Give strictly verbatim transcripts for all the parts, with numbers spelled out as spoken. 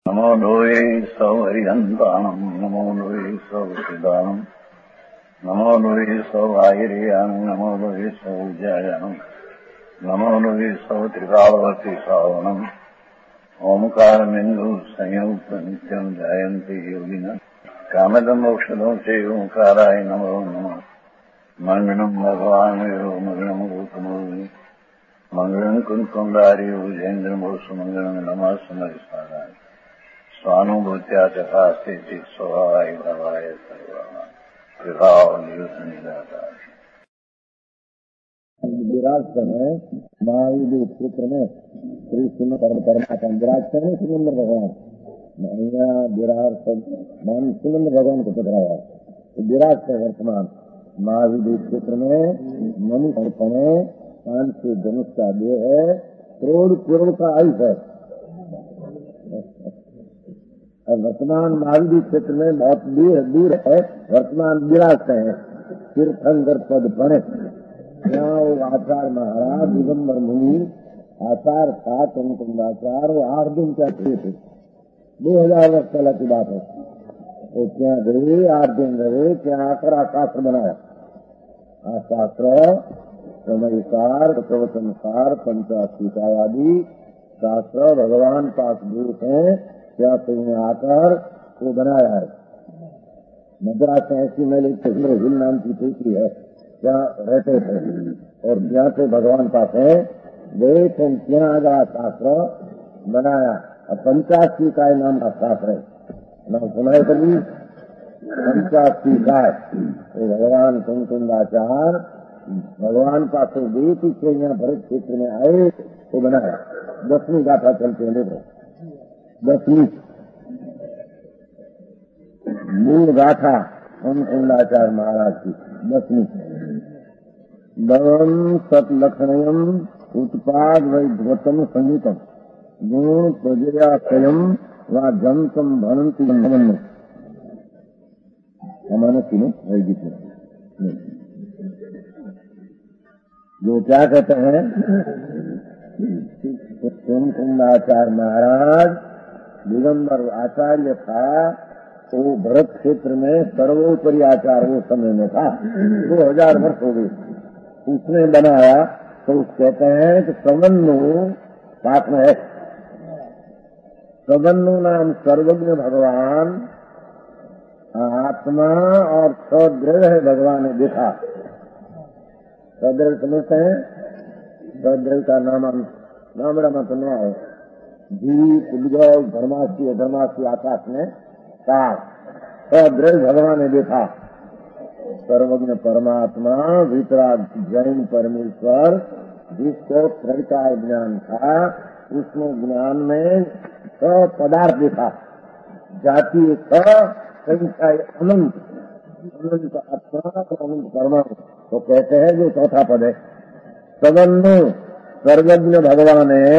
नमो लोये सौहरिहन्ताणम् नमो लोये सौहृदानम् नमो लोये सौभागिर्यानम् नमो लोये सौजायानम् नमो लोये सौत्रिकावती सावनम् ओंकारमिन्दु संयुक्त नित्यम् जायन्ति योगिनः कामदम् मोक्षदम् च ओंकाराय नमो नमः मङ्गलम् भगवान् वीरो मङ्गलम् रूपमोहि मङ्गलम् कुन्कुण्डारि भुजेन्द्रमोसु मङ्गलम् नमः समरिसाराय स्वानुभूत्या तथा स्थिति स्वभावाय भवाय सर्वभाव निदाता विराट है महावीर क्षेत्र में श्री सुंदर परमात्मा विराट है सुरेंद्र भगवान यहाँ विराट मान सुरेंद्र भगवान को पकड़ाया विराट है वर्तमान महावीर क्षेत्र में मनुष्य अर्पण है पांच से धनुष का देह है करोड़ करोड़ का आयुष है। और वर्तमान महावीर क्षेत्र में बहुत दूर दूर है वर्तमान विराट है तीर्थंकर पद पड़े यहाँ वो आचार्य महाराज दिगंबर मुनि आचार्य सात अनुकुंदाचार वो आठ दिन क्या थे दो हजार वर्ष पहले की बात है। वो क्या गए आठ दिन रहे क्या आकर शास्त्र बनाया शास्त्र समयसार प्रवचनसार पंचाशीता आदि शास्त्र भगवान पास दूत है क्या तुमने आकर वो बनाया है। मद्रास में ऐसी मेले हिल नाम की टूटी है क्या रहते थे और यहाँ पे भगवान पास है गए थे क्या आगा शास्त्र बनाया और पंचाशी काय नाम का शास्त्र है नाम सुनाए कभी पंचाशी काय भगवान कुंकुंदाचार भगवान पास गए पीछे यहाँ भरत क्षेत्र में आए तो बनाया दसवीं गाथा चलते हैं दसवीं मूल गाथा कुंकुंदाचार्य महाराज की दसवीं दम सतलक्षणयम उत्पाद वैद्वतम संगीतम गुण प्रजयाशयम व जंतम भनंती नमन अमानसी में वैदिक में जो क्या कहते हैं कुंकुंदाचार्य महाराज दिगंबर आचार्य था वो भरत क्षेत्र में सर्वोपरि आचार्य वो समय में था दो हजार वर्ष हो गए उसने बनाया तो उस कहते हैं कि सवन्नु पाठ में है सवन्नु नाम सर्वज्ञ भगवान आत्मा और सदृढ़ है भगवान ने देखा सदृढ़ समझते हैं सदृढ़ का नाम नाम मत न है जीत विजय धर्माशी धर्माशी आकाश में कहा सदृढ़ भगवान ने देखा सर्वज्ञ परमात्मा वितराग जैन परमेश्वर जिसको त्रैकाय ज्ञान था उसने ज्ञान में स पदार्थ देखा जाति स संख्याय अनंत अनंत आत्मा अनंत परमात्मा तो कहते हैं जो चौथा पद है सवन्नु सर्वज्ञ भगवान ने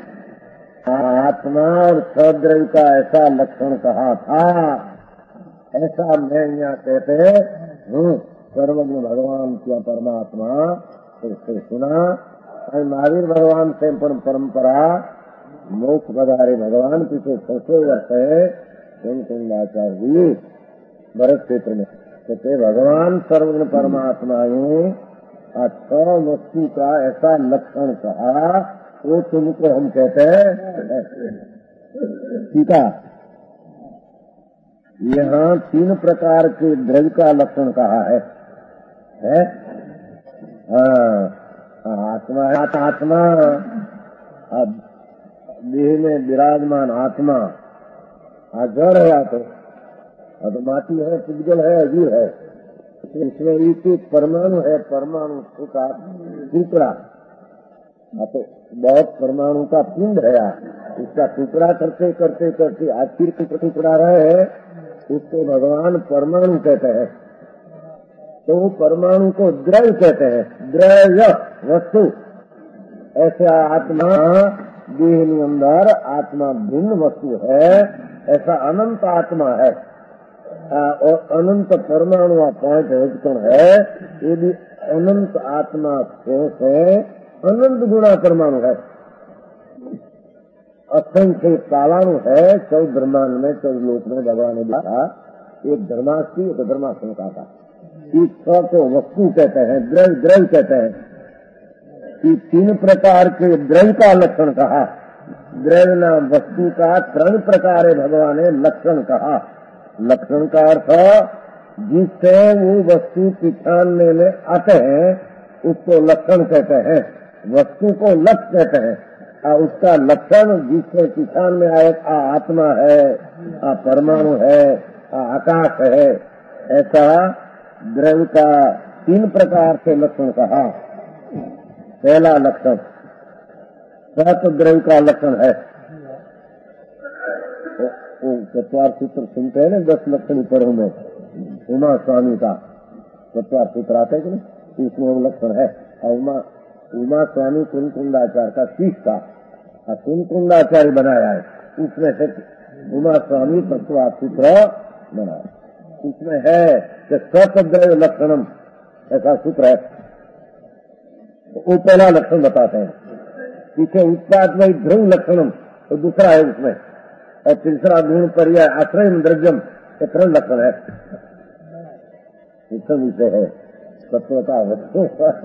आत्मा और सद्रव का ऐसा लक्षण कहा था ऐसा मैं यहाँ कहते हूँ सर्वज्ञ भगवान क्या परमात्मा तो सुना महावीर भगवान से परंपरा मोक्ष बधारे भगवान पीछे सोचो वर्ष है कुंकुंदाचार्य जी भरत क्षेत्र में कहते भगवान सर्वज्ञ परमात्मा अच्छा वस्तु का ऐसा लक्षण कहा वो तुमको हम कहते हैं ठीक है। यहाँ तीन प्रकार के द्रव्य का लक्षण कहा है, है? आत्मा है आत्मा देह में विराजमान आत्मा जड़ है या तो, तो माटी है पुद्गल है अजीव है इसमें एक एक परमाणु है परमाणु का टुकड़ा तो बहुत परमाणु का पिंड है इसका टुकड़ा करते करते करते आखिर का टुकड़ा रहे उसको भगवान परमाणु कहते हैं तो वो परमाणु को द्रव्य कहते हैं द्रव्य वस्तु ऐसा आत्मा देह के अंदर आत्मा भिन्न वस्तु है ऐसा अनंत आत्मा है और अनंत परमाणु पॉइंट है ये भी अनंत आत्मा कोष है अनंत गुणा परमाणु है असंख्य कालाणु है, चौदह ब्रह्मांड में, चौदह लोक में भगवान ने दिया। एक धर्मास्थी, एक धर्माशंका का। इस स को वस्तु कहते हैं, द्रव्य द्रव्य कहते हैं। कि तीन प्रकार के द्रव्य का लक्षण कहा। द्रव्य नाम वस्तु का तीन प्रकार है, भगवान ने लक्षण कहा। लक्षण का अर्थ जिससे वो वस्तु पहचानने में आते हैं उसको लक्षण कहते हैं। वस्तु को लक्ष्य कहते हैं और उसका लक्षण जिससे पहचान में आए, आ आत्मा है, आ परमाणु है, आ आकाश है। ऐसा द्रव्य का तीन प्रकार से लक्षण कहा। पहला लक्षण सत द्रव्य का लक्षण है। वो चतवार सूत्र सुनते हैं ना, दस लक्षणी पढ़ो में उमा स्वामी का चतवार सूत्र आते है कि नहीं, उसमें वो लक्षण है। और उमा उमा स्वामी कुंकुंडाचार्य का शीश का कुंकुंडाचार्य बनाया है, उसमें से उमा स्वामी चतवार सूत्र बनाया। उसमें है कि सतद्रव्य लक्षणम, ऐसा सूत्र है। वो पहला लक्षण बताते हैं। पीछे उत्पाद वही ध्रुव लक्षणम तो दूसरा है उसमें, और तीसरा गुण पर्याय आश्रय द्रव्यम, ये तीन लक्षण है। उत्तम विषय है तत्वता वस्तु।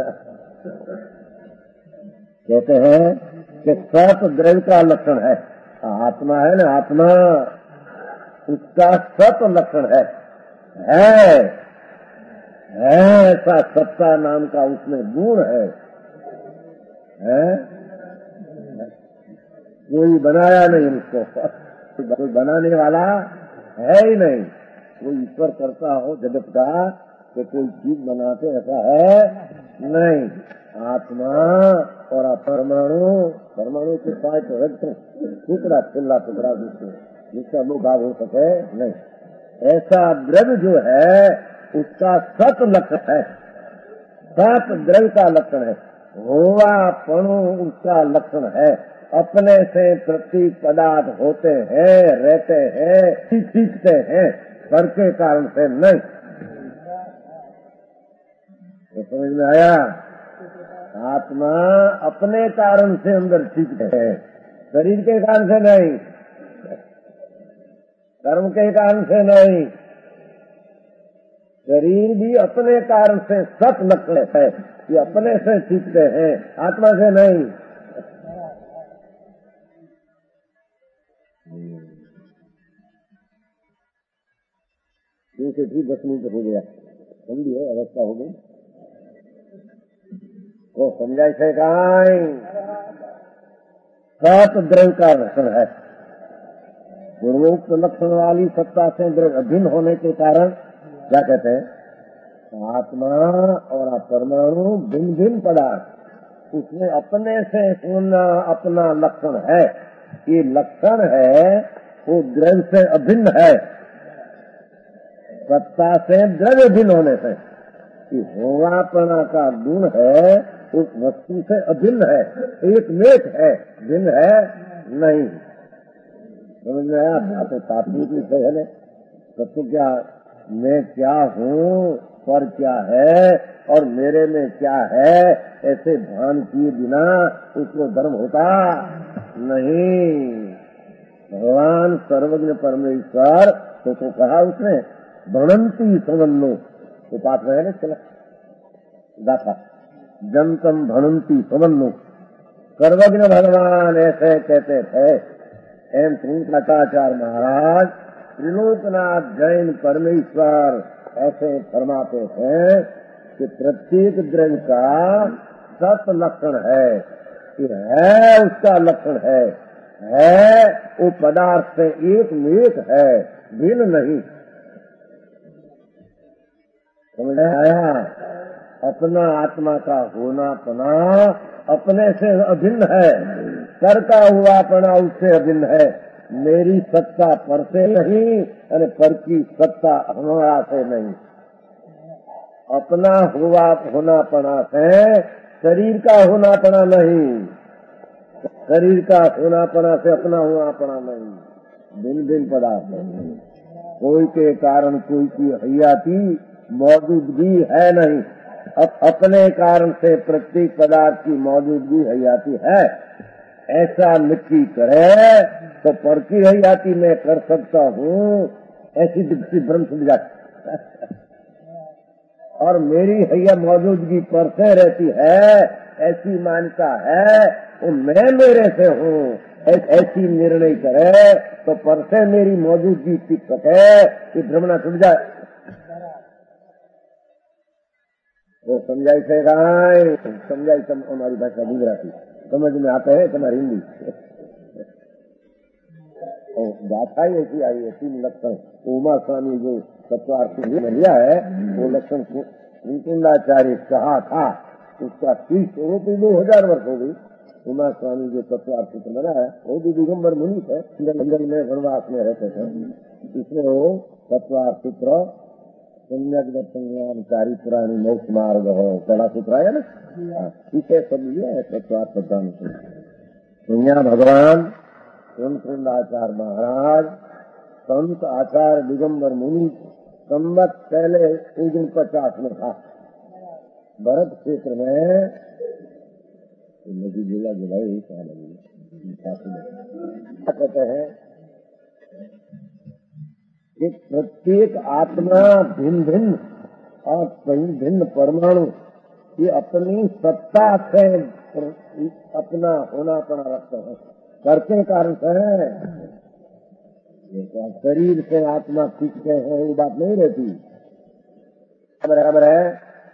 कहते हैं कि सत द्रव्य का लक्षण है। आत्मा है ना, आत्मा उसका सत लक्षण है। है है ऐसा सत्ता नाम का उसमें गुण है, है? कोई बनाया नहीं उसको, कोई बनाने वाला है ही नहीं। कोई ईश्वर करता हो जगत का कि कोई चीज बनाते, ऐसा है नहीं। आत्मा और परमाणु, परमाणु के साथ टुकड़ा चिल्ला टुकड़ा जिसका मुख भाग हो सके नहीं। ऐसा द्रव्य जो है उसका सत लक्षण है, सत द्रव्य का लक्षण है। होवा पणु उसका लक्षण है। अपने से प्रति पदार्थ होते हैं, रहते हैं, सीखते हैं, कर के कारण से नहीं। तो समझ में आया? आत्मा अपने कारण से अंदर सीखते हैं, शरीर के कारण से नहीं, कर्म के कारण से नहीं। शरीर भी अपने कारण से सत लक्षण है, ये अपने से सीखते हैं, आत्मा से नहीं। ठीक है, ठीक, दस मिनट हो गया, ठंडी है अवस्था हो गई। वो समझाई से कहा सत द्रव्य का लक्षण है। पूर्वोक्त लक्षण वाली सत्ता से द्रव्य अभिन्न होने के कारण क्या कहते हैं, आत्मा और परमाणु भिन्न भिन्न पदार्थ, उसमें अपने से होना अपना लक्षण है। ये लक्षण है वो द्रव्य से अभिन्न है, सत्ता से द्रव्य भिन्न होने से। होवापना का गुण है उस वस्तु से अभिन्न है, एक मेक है, भिन्न है नहीं। समझ में आया? बात तात्विक विषय है ना। तत्व क्या, मैं क्या हूँ, पर क्या है और मेरे में क्या है, ऐसे भान किए बिना उसको धर्म होता नहीं। भगवान सर्वज्ञ परमेश्वर तो, तो कहा उसने भणंती समन्नो, तो पाठ में है ना, चला गाथा जनतम भणंती समन्नो। सर्वज्ञ भगवान ऐसे कहते थे। एम श्रीकाचार्य महाराज त्रिलोकनाथ जैन परमेश्वर ऐसे फरमाते हैं कि प्रत्येक द्रव्य का सत लक्षण है, कि है उसका लक्षण है, है वो पदार्थ से एक मेक है, भिन्न नहीं। समझ आया? अपना आत्मा का होना पना अपने से अभिन्न है, करता हुआ पना उससे अभिन्न है। मेरी सत्ता पर से नहीं और पर की सत्ता हमारा से नहीं। अपना हुआ होना पना से शरीर का होना पना नहीं, शरीर का होना पना से अपना होना पना नहीं, भिन्न भिन्न पदार्थ नहीं। कोई के कारण कोई की हयाती मौजूदगी है नहीं, अब अपने कारण से प्रत्येक पदार्थ की मौजूदगी हयाती है। ऐसा मिट्टी करे तो पर की हयाती मैं कर सकता हूँ, ऐसी दृष्टि भ्रम सुन जाती। और मेरी हैया मौजूदगी पर से रहती है, ऐसी मान्यता है, वो मैं मेरे से हूँ, ऐसी निर्णय करे तो पर से मेरी मौजूदगी टिक सके, कि भ्रमणा छूट जाए। वो समझाई से राय समझाई तम हमारी भाषा गुजराती समझ में आते हैं, तुम्हारी हिंदी और गाथा ही ऐसी आई है। तीन लक्षण उमा स्वामी जो तत्वार्थी लिया है, वो लक्षण कुंडाचार्य कहा था, उसका तीस रूपये दो हजार वर्ष हो गई। उमा स्वामी जो तत्वार्थी बना है, वो भी दिगंबर मुनि थे, जंगल में वनवास में रहते थे। इसमें वो तत्वार्थित्र सम्यक दर्शन ज्ञान चारी पुरानी मोक्ष मार्ग हो, कड़ा सूत्र है ना, इसे सब ये है तत्वार्थ प्रदान। तो यहाँ भगवान कुंडाचार्य महाराज संत आचार्य दिगंबर मुनि संवत पहले उन पचास में था, भरत क्षेत्र में नदी जिला जुलाई कहते हैं कि प्रत्येक आत्मा भिन्न भिन्न और कई भिन्न परमाणु ये अपनी सत्ता से अपना होनापना रखते हैं, करते कारण से शरीर से आत्मा सीखते हैं, ये बात नहीं रहती। बराबर है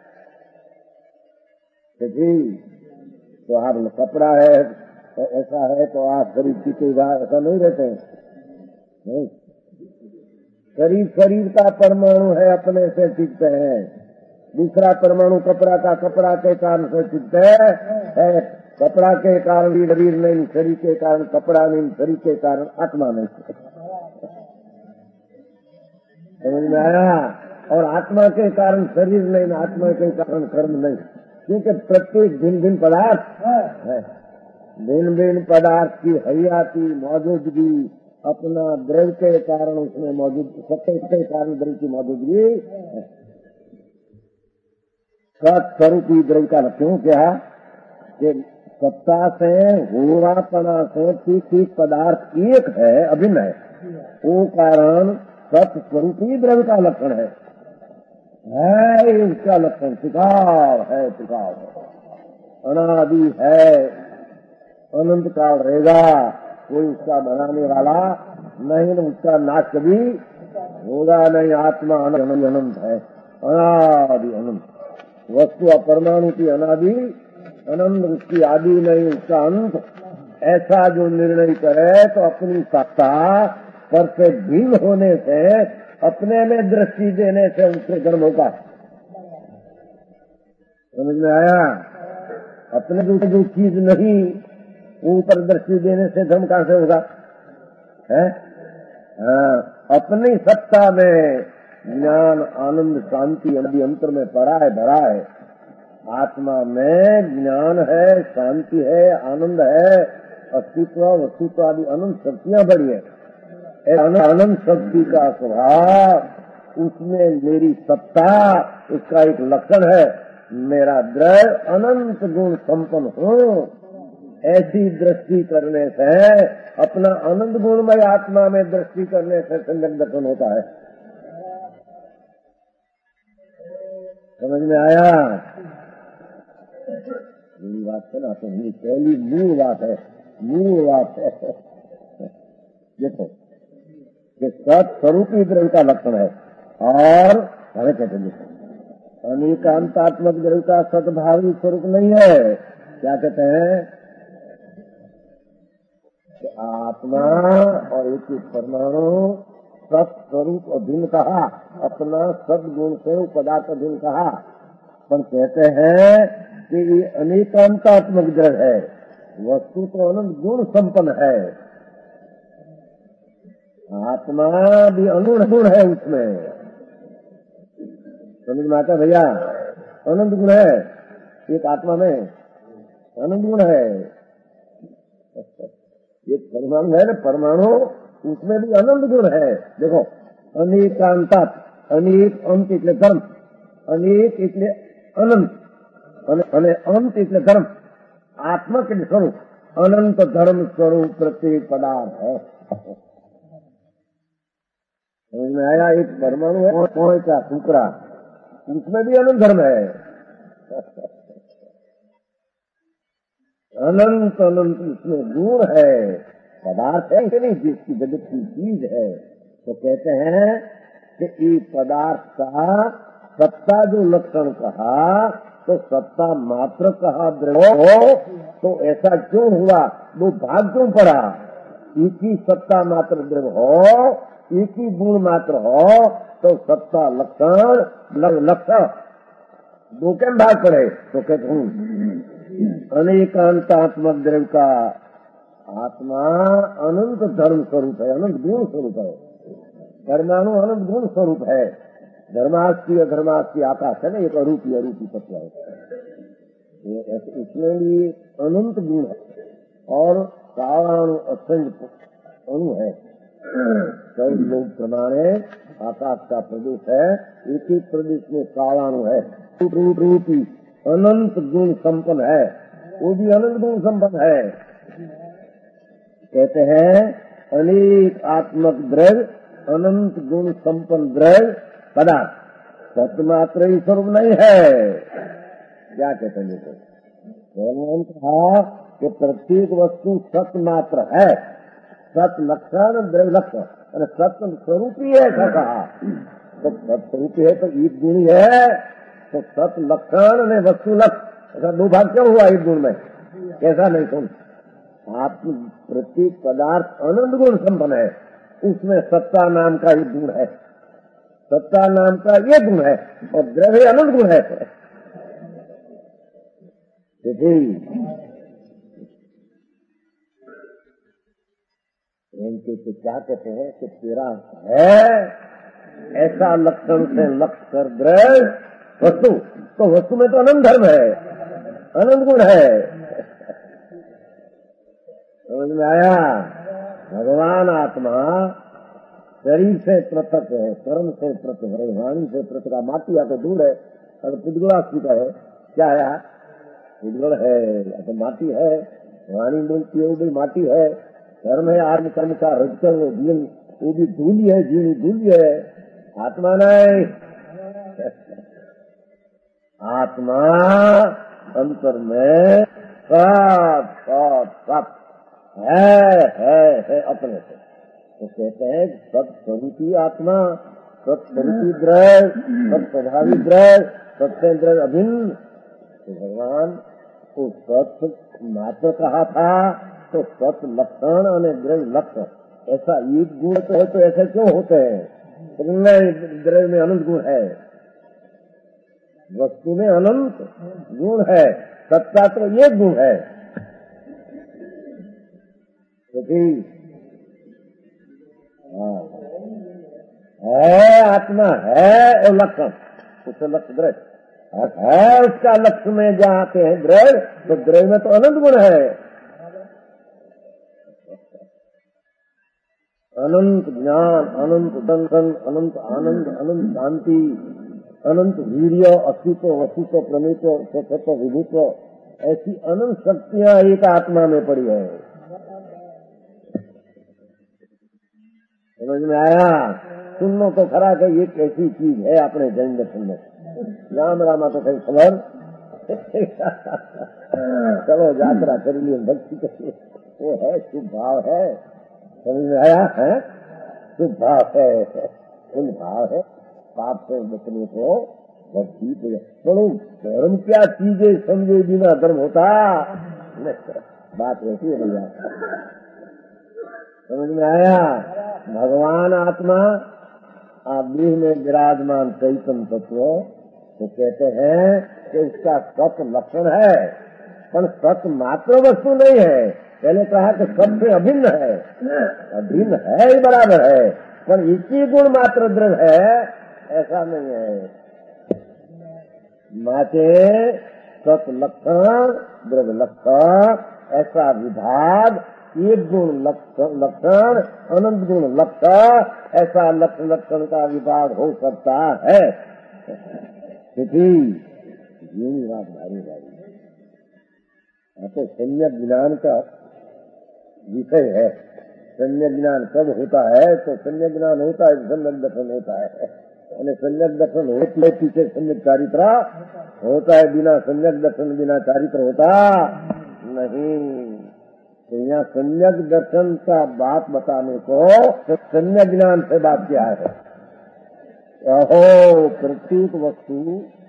जी, तो आप कपड़ा है ऐसा है तो आप शरीर सीखेगा, ऐसा नहीं रहते हैं। नहीं, शरीर शरीर का परमाणु है, अपने से टिकते हैं। दूसरा परमाणु कपड़ा का कपड़ा के कारण से टिकते है, कपड़ा के कारण शरीर नहीं, शरीर के कारण कपड़ा नहीं, शरीर के कारण आत्मा नहीं। समझ में आया? और आत्मा के कारण शरीर नहीं, आत्मा के कारण कर्म नहीं, क्योंकि प्रत्येक भिन्न भिन्न पदार्थ है। भिन्न भिन्न पदार्थ की हयाती मौजूदगी अपना द्रव्य के कारण उसमें मौजूद, सत्य के कारण द्रव्य की मौजूदगी सत्स्वरूपी द्रव्य का लक्षण क्या कि सत्ता से होरापना से ठीक ठीक पदार्थ एक है, अभिन्न है, वो कारण सत्स्वरूपी द्रव्य का लक्षण है, है उसका लक्षण टिकाव है, टिकाव है, अनादि है, अनंत काल रहेगा, कोई उसका बनाने वाला नहीं, उसका नाश कभी होगा नहीं। आत्मा अनंत है, अनादि अनंत वस्तु, परमाणु की अनादि अनंत, उसकी आदि नहीं, उसका अंत। ऐसा जो निर्णय करे तो अपनी सत्ता पर से भिन्न होने से, अपने में दृष्टि देने से उससे जन्म होगा। समझ में आया? अपने जो जो चीज नहीं ऊपर दृष्टि देने से धर्म कहां से होगा? है हाँ, अपनी सत्ता में ज्ञान आनंद शांति अभी अंतर में पड़ा है, भरा है। आत्मा में ज्ञान है, शांति है, आनंद है, अस्तित्व वस्तुत्व आदि अनंत शक्तियां बड़ी है। अनंत शक्ति का स्वभाव, उसमें मेरी सत्ता, उसका एक लक्षण है, मेरा द्रव्य अनंत गुण संपन्न हो। ऐसी दृष्टि करने से, अपना आनंद गुणमय आत्मा में दृष्टि करने से संयम दर्शन होता है। समझ में आया? मेरी बात सुना तो मेरी पहली मूल बात है, मूल बात है। देखो कि सत्स्वरूपी द्रव्य का लक्षण है, और हमें कहते हैं अनेकांतात्मक द्रव्य का सद्भावी स्वरूप नहीं है। क्या कहते हैं? आत्मा और एक परमाणु सत्स्वरूप भिन्न कहा, अपना सद्गुण से पदार्थ भिन्न कहा, पर कहते हैं कि ये अनेकांतात्मक द्रव्य है, वस्तु तो अनंत गुण संपन्न है। आत्मा भी अनूढ़ गुण है उसमें। समझ में आता भैया? अनंत गुण है एक आत्मा में, अनंत गुण है। एक परमाणु है ना, परमाणु उसमें भी अनंत गुण है। देखो, अनेकांता, अनेक अंत એટલે ધર્મ, अनेक એટલે अनंत, અને અંત એટલે ધર્મ, આત્મક એટલે સ્વરૂપ, अनंत धर्म स्वरूप प्रत्येक पदार्थ है। समझ में आया? एक परमाणु है कौन का टुकड़ा, उसमें भी अनंत धर्म है। अनंत अनंत उसमें गुण है, पदार्थ है नहीं, जिसकी जगत की चीज है। तो कहते हैं कि इस पदार्थ का सत्ता जो लक्षण कहा, तो सत्ता मात्र कहा द्रव्य हो, तो ऐसा क्यों हुआ? दो भाग क्यों पड़ा? एक ही सत्ता मात्र द्रव्य हो, एक ही गुण मात्र हो, तो सत्ता लक्षण लक्षण दो के भाग पड़े। तो कहते हूँ अनेकांतात्मक द्रव्य का आत्मा अनंत धर्म स्वरूप है, अनंत गुण स्वरूप है। परमाणु अनंत गुण स्वरूप है। धर्मास्ती अधर्मास्ती आकाश है ना, एक अरूपी अरूपी तत्व है। इसमें भी अनंत गुण है और कालाणु असंख्य अणु है। कई लोग प्रमाणे आकाश का प्रदेश है, एक एक प्रदेश में कालाणु है, रूपी अनंत गुण संपन्न है, वो भी अनंत गुण संपन्न है। कहते हैं अनेक आत्मक द्रव्य, अनंत गुण संपन्न द्रव्य पदार्थ सत्य मात्र ही स्वरूप नहीं है। क्या कहते हैं? भगवान कहा कि प्रत्येक वस्तु सत्य मात्र है, सत्य लक्षण द्रव्य लक्षण, अरे सत्य स्वरूप ही है। ऐसा कहा तो सत्य स्वरूप है तो एक गुण ही है, तो सत्य लक्षण ने वस्तु लक्ष्य, ऐसा दो भाग क्यों हुआ एक गुण में? ऐसा नहीं सुन, आप प्रत्येक पदार्थ अनंत गुण संपन्न है, उसमें सत्ता नाम का ही गुण है, सत्ता नाम का ये गुण है और द्रव्य अनंत गुण है। इनके तो क्या कहते हैं कि तेरा है ऐसा लक्षण से लक्ष्य कर द्रव्य वस्तु, तो वस्तु में तो अनंत धर्म है, अनंत गुण है। समझ में आया? भगवान आत्मा शरीर से पृथक है, कर्म से पृथक है, वाणी से पृथक है। माटी या तो दूर है, अगर पुद्गला का है, क्या है? पुद्गल है या तो माटी है, वाणी बोलती है वो भी माटी है, कर्म है आत्म कर्म का रजकर वो जीवन वो भी धूली है, जीवन धूली है, आत्मा नहीं। आत्मा अंतर में सब सब सब है है है अपने से। तो कहते हैं सत्स्वरूपी आत्मा, सत्स्वरूपी द्रव्य, सत्प्रभावी द्रव्य, सत्य द्रव्य अभिन्न। तो भगवान को सत्य मात्र कहा था, तो सत्य लक्षण और द्रव्य लक्षण, ऐसा एक गुण तो है, तो ऐसे क्यों होते हैं? तो नहीं, द्रव्य में अनंत गुण है, वस्तु में अनंत गुण है, सत्ता तो एक गुण है। है आत्मा है और लक्षण, उससे लक्ष्य द्रव्य है, उसका लक्ष्य में जाते हैं द्रव्य, तो द्रव्य में तो अनंत गुण है। अनंत ज्ञान, अनंत दर्शन, अनंत आनंद, अनंत शांति, अनंत वीर्य, अस्तित्व, वस्तुत्व, प्रमेत्व, स्वतत्व, विभुत्व, ऐसी अनंत शक्तियां एक आत्मा में पड़ी है। समझ में आया? सुनना तो खरा कि ये कैसी चीज है अपने जैन दर्शन में। राम रामा तो कहीं खबर चलो यात्रा कर लिए, भक्ति करिए, वो है शुभ भाव है। समझ में आया? है शुभ भाव है, शुभ भाव है, पाप से बचने को भक्ति को। चलो धर्म क्या चीजें समझे बिना धर्म होता, बात ऐसी है भैया। समझ में आया? भगवान आत्मा आप देह में विराजमान चैतन्य तत्व, तो कहते हैं कि उसका सत्य लक्षण है, पर सत्य मात्र वस्तु नहीं है। पहले कहा कि सबसे अभिन्न है, अभिन्न है ही बराबर है, पर एक ही गुण मात्र द्रव्य है, ऐसा नहीं है। माचे सत्य लक्षण द्रव्य लक्षण, ऐसा विभाग, एक गुण लक्षण अनंत गुण लक्षण, ऐसा लक्षण लक्षण का विभाग हो सकता है। ये बात भारी भारी। तो सम्यक ज्ञान का विषय है। सम्यक ज्ञान कब होता है? तो सम्यक ज्ञान होता है, सम्यक दर्शन होता है। यानी सम्यक दर्शन होते पीछे सम्यक चारित्र होता है, बिना सम्यक दर्शन बिना चारित्र होता नहीं। तो यहाँ सम्यक दर्शन का बात बताने को तो सम्यक ज्ञान से बात किया है। अहो प्रत्येक वस्तु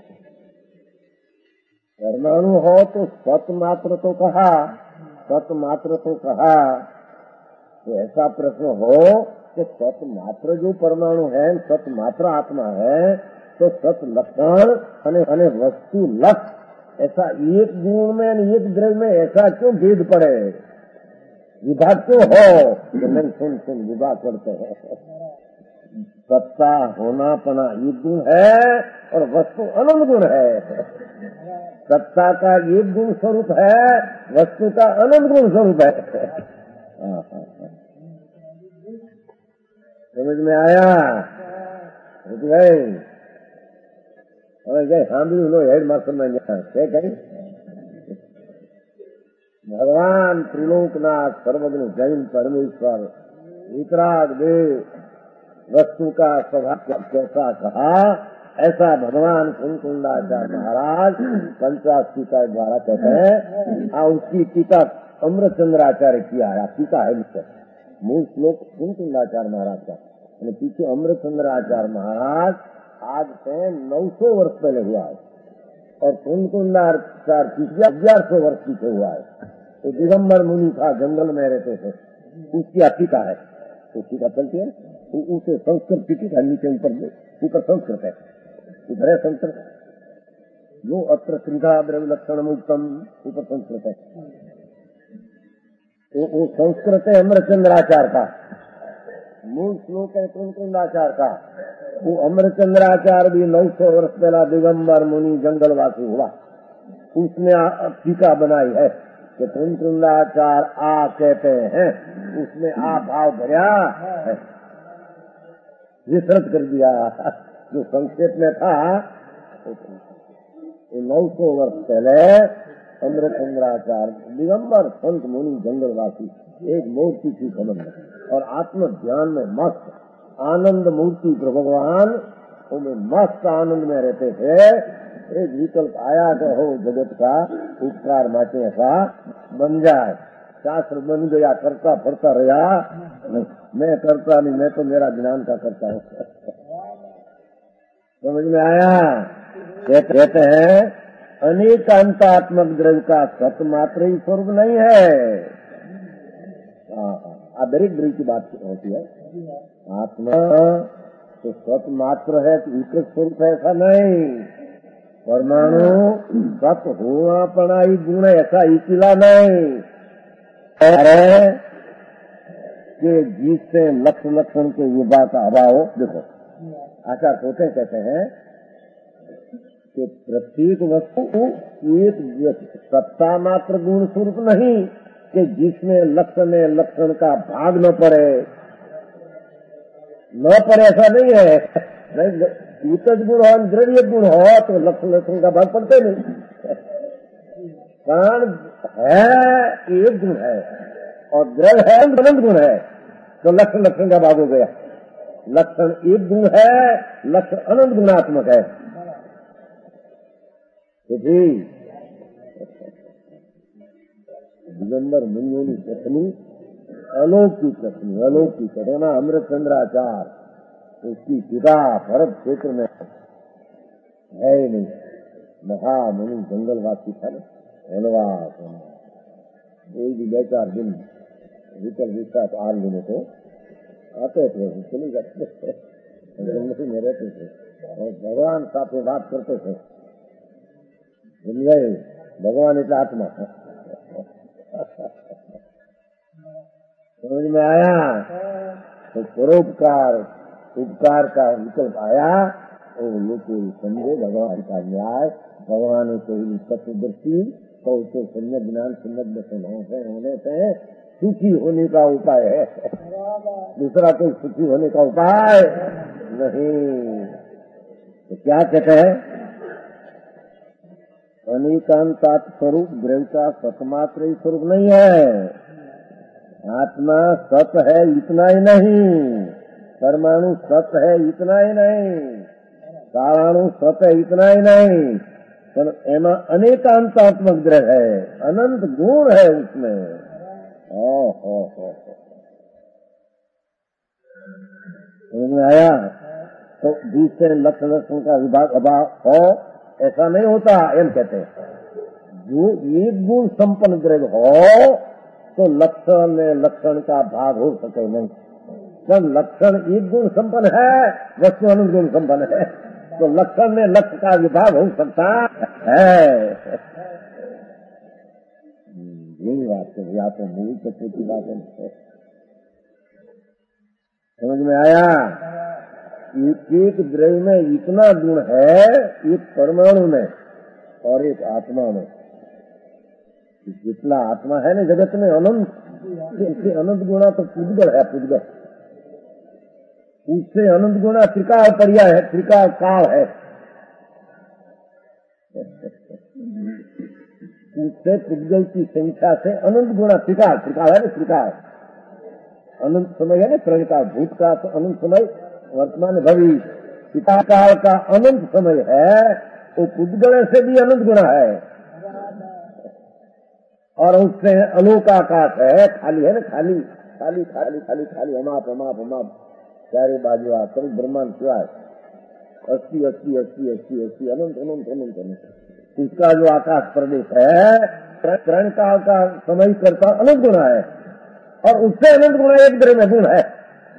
परमाणु हो तो सत मात्र तो कहा, सत मात्र तो कहा। तो ऐसा प्रश्न हो कि सत मात्र जो परमाणु है, सत मात्र आत्मा है, तो सत लक्षण अने वस्तु लक्ष्य, ऐसा एक गुण में एक द्रव्य में ऐसा क्यों भेद पड़े, विभाग क्यों हो? तो नहीं, सुन सुन विभाग करते हैं। सत्ता होना पना एक गुण है और वस्तु अनंत गुण है। सत्ता का एक गुण स्वरूप है, वस्तु का अनंत गुण स्वरूप है। समझ में आया? गए गए સાંભળ્યું લો હેડ માસ્ટર માં क्या कही? भगवान त्रिलोकनाथ सर्वज्ञ जैन परमेश्वर वितराग देव वस्तु का स्वभाव कैसा कहा, ऐसा भगवान कुंकुंडाचार्य महाराज पंचाश टीका द्वारा कहते हैं। आ उसकी टीका अमृतचंद्राचार्य किया है, टीका है लिखकर। मूल श्लोक कुंकुंडाचार्य महाराज का, पीछे अमृतचंद्राचार्य महाराज आज से नौ सौ वर्ष पहले हुआ है और कुंकुंडाचार्य पीछे ग्यारह सौ वर्ष पीछे हुआ है। तो दिगंबर मुनि था, जंगल में रहते थे, उसकी टीका है। तो टीका चलती है, उसे संस्कृत की टीका नीचे ऊपर ऊपर संस्कृत है, इधर है संस्कृत। जो अत्र श्रीधा द्रव्य लक्षण उत्तम, ऊपर संस्कृत है। तो वो संस्कृत है अमृतचंद्राचार्य का, मूल श्लोक है कुंकुंडाचार्य का। वो अमृतचंद्राचार्य भी नौ सौ वर्ष पहला दिगंबर मुनि जंगलवासी हुआ, उसने टीका बनाई है कि कुंकुंडाचार्य आ कहते हैं, उसमें आ भाव भरा है, विस्तृत कर दिया। जो संक्षेप में था नौ सौ वर्ष पहले अमृतचंद्राचार्य दिगंबर संत मुनि जंगलवासी एक मूर्ति थी समझ में, और आत्म ध्यान में मस्त आनंद मूर्ति प्रभु भगवान उनमें मस्त आनंद में रहते थे। एक विकल्प आया तो हो जगत का उपकार माचे ऐसा बन जाए, शास्त्र बन गया, करता फरता रहा, मैं करता नहीं, मैं तो मेरा ज्ञान का करता हूँ। समझ में आया? कहते हैं अनेकांतात्मक द्रव्य का सत मात्र ही स्वरूप नहीं है। आ दरेक द्रव्य की बात होती है। आत्मा तो सत मात्र है, तो विकृत स्वरूप है, ऐसा नहीं। परमाणु सत होना पड़ा ही गुण ऐसा इकिला नहीं है कि जिससे लक्षण लक्षण के विभाग का अभाव। देखो आचार्य होते कहते हैं कि प्रत्येक वस्तु एक सत्ता मात्र गुण स्वरूप नहीं कि जिसमें लक्षण में लक्षण का भाग न पड़े, न पड़े ऐसा नहीं है। उत्तज गुण हो, द्रव्य गुण हो तो लक्षण लक्षण का भाग पड़ते नहीं। कारण है एक गुण है और द्रव्य है अनंत गुण है, तो लक्षण लक्षण का भाग हो गया। लक्षण एक गुण है, लक्षण अनंत गुणात्मक है। जी दिगंबर मुनियों की कथनी अलौकिक कथनी, अलौकिक कथना अमृतचंद्राचार्य उसकी पिता भरत क्षेत्र में है ही नहीं, महामुनि जंगलवासी था ना, एक भी दो चार दिन विकल विकास आर लेने को आते थे, चले जाते थे, जंगल में रहते थे और भगवान साथ में बात करते थे। गए भगवान इतना आत्मा समझ में आया? तो परोपकार उपकार का विकल्प आया, वो लोग समझे भगवान का न्याय, भगवान को तत्वदर्शी, तो उसे सम्यक ज्ञान सम्यक दर्शन होने से सुखी होने का उपाय है, दूसरा कोई सुखी होने का उपाय नहीं। तो क्या कहते हैं? अनेकांतात स्वरूप द्रव्य का सतमात्र ही स्वरूप नहीं है। आत्मा सत है इतना ही नहीं, परमाणु सत है इतना ही नहीं, काराणु सत है इतना ही नहीं, पर एमा अनेकांतात्मक ग्रह है, अनंत गुण है उसमें। ओ हो हो समझ में आया? तो दूसरे लक्षण लक्षण का विभाग अभाव हो ऐसा नहीं होता, एम कहते हैं। जो एक गुण संपन्न ग्रह हो तो लक्षण में लक्षण का भाग हो सके नहीं। जब लक्षण एक गुण संपन्न है, वस्तु अनुगुण संपन्न है, तो लक्षण में लक्ष्य का विभाग हो सकता है। यही बात है, या तो मूल तत्व की बात है। समझ में आया? एक एक द्रव्य में इतना गुण है, एक परमाणु में और एक आत्मा में। जितना आत्मा है ना जगत में अनंत, इससे अनंत गुणा तो पुद्गल है, पुद्गल। उससे अनंत गुणा त्रिकाल पर्याय है, त्रिकाल काल है। उससे पुद्गल की संख्या से अनंत गुणा त्रिकाल, त्रिकाल है ना, त्रिकाल अनंत समय है ना, प्रणय का भूत का तो अनंत समय, वर्तमान भविष्य काल का अनंत समय है। वो पुद्गल से भी अनंत गुणा है और उससे अलोकाकाश है, खाली है ना, खाली खाली खाली खाली खाली अमाप अमाप अमाप चारे बाजू आकर ब्रह्मांड सिवाय अस्सी अस्सी अस्सी अस्सी अस्सी अनंत अनंत अनंत अनंत। उसका जो आकाश प्रदेश है, प्रण काल का समय करता अनंत गुणा है और उससे अनंत गुणा एक द्रव्य में गुण है।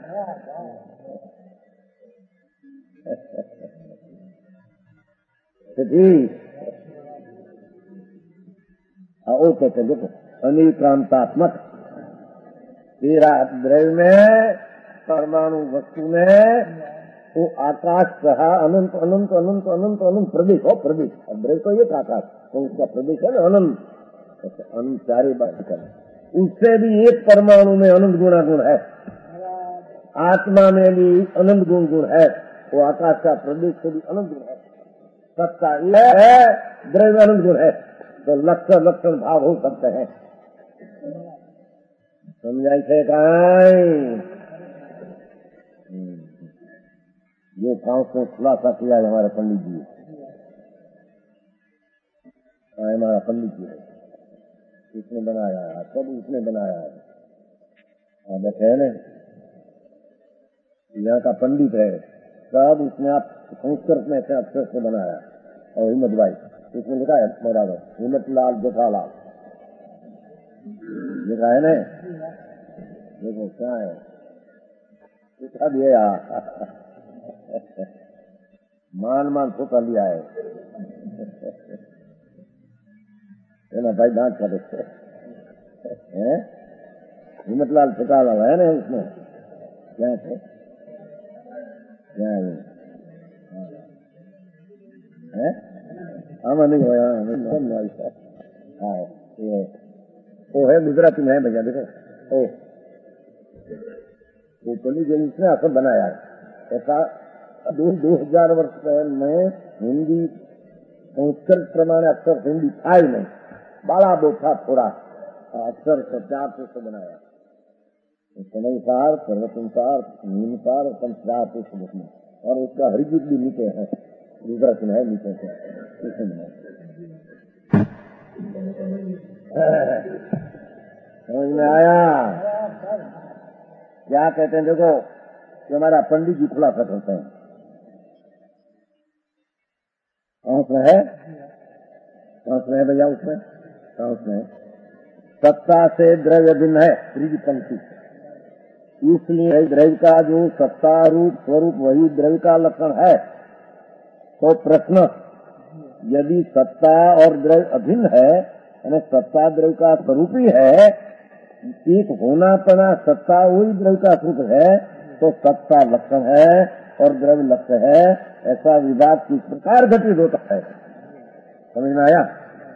ठीक, वो कहते देखो अनेकांतात्मक, तेरा द्रव्य में, परमाणु वस्तु में वो आकाश कहा अनंत अनंत अनंत अनंत अनंत प्रदेश हो, प्रदेश द्रव्य तो एक आकाश, तो उसका प्रदेश है ना अनंत, अनंत चारे बात कर। उससे भी एक परमाणु में अनंत गुणा गुण है, आत्मा में भी अनंत गुण गुण है, वो आकाश का प्रदेश से भी अनंत गुण है। सत्ता यह है, द्रव्य अनंत गुण है, तो लक्षण लक्षण भाव हो सकते हैं। समझाई थे कहीं? ये काम को खुलासा किया है हमारे पंडित जी, हमारा पंडित जी है, उसने बनाया है, सब उसने बनाया है। बैठे है ना, यहाँ का पंडित है, सब उसने आप संस्कृत में से अक्षर से बनाया। और हिम्मत भाई उसमें लिखा है, बराबर हिम्मत लाल जेठालाल लिखा है ना, देखो क्या है, लिखा दिया मान मान फोटा लिया है ना भाई, दांत का देखते हैं, हिम्मत लाल जेठालाल है ना उसमें, क्या है क्या है, आमा नहीं होया हाँ, ये वो है गुजराती में है भैया, देखो ओ वो पंडित जी ने अक्सर बनाया है। ऐसा दो दो हजार वर्ष में हिंदी संस्कृत प्रमाण अक्षर हिंदी था ही नहीं, बाला बोथा थोड़ा अक्षर चार से बनाया, समयसार सर्वसंसार नीमसार संसार पुष्प, और उसका हरिजीत भी नीचे है, गुजराती में है नीचे से, समझ में आया? क्या कहते हैं देखो, कि हमारा पंडित जी खुलासा करते हैं। उसमें है, उसमें है भैया, उसमें उसमें सत्ता से द्रव्य भिन्न है, त्रिजी पंक्ति। इसलिए द्रव्य का जो सत्ता रूप स्वरूप वही द्रव्य का लक्षण है। तो प्रश्न, यदि सत्ता और द्रव्य अभिन्न है, यानी सत्ता द्रव्य का स्वरूप ही है, एक होनापना सत्ता वही द्रव्य का स्वरूप है, तो सत्ता लक्षण है और द्रव्य लक्ष्य है, ऐसा विवाद किस प्रकार घटित होता है? समझ में आया?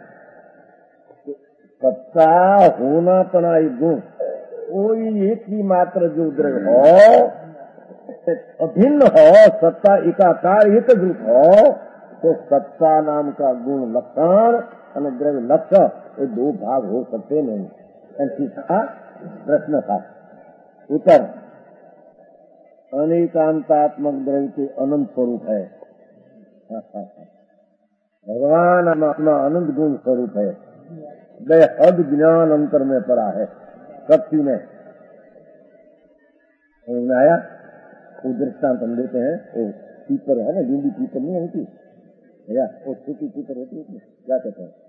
सत्ता होनापना एक गुण, कोई एक ही मात्र जो द्रव्य हो, अभिन्न हो, सत्ता एकाकार एक रूप हो, तो सत्ता नाम का गुण लक्षण और द्रव्य लक्ष्य ये दो भाग हो सकते नहीं। ऐसी प्रश्न था। उत्तर, अनेकांतात्मक द्रव्य के अनंत स्वरूप है। भगवान अपना अनंत गुण स्वरूप है, बेहद ज्ञान अंतर में पड़ा है, शक्ति में। समझ में आया? वो दृष्टांत हम देते हैं, वो पीपर है ना, गिंदी पीपर नहीं होती या वो सूखी पीपर होती है, क्या कहते हैं,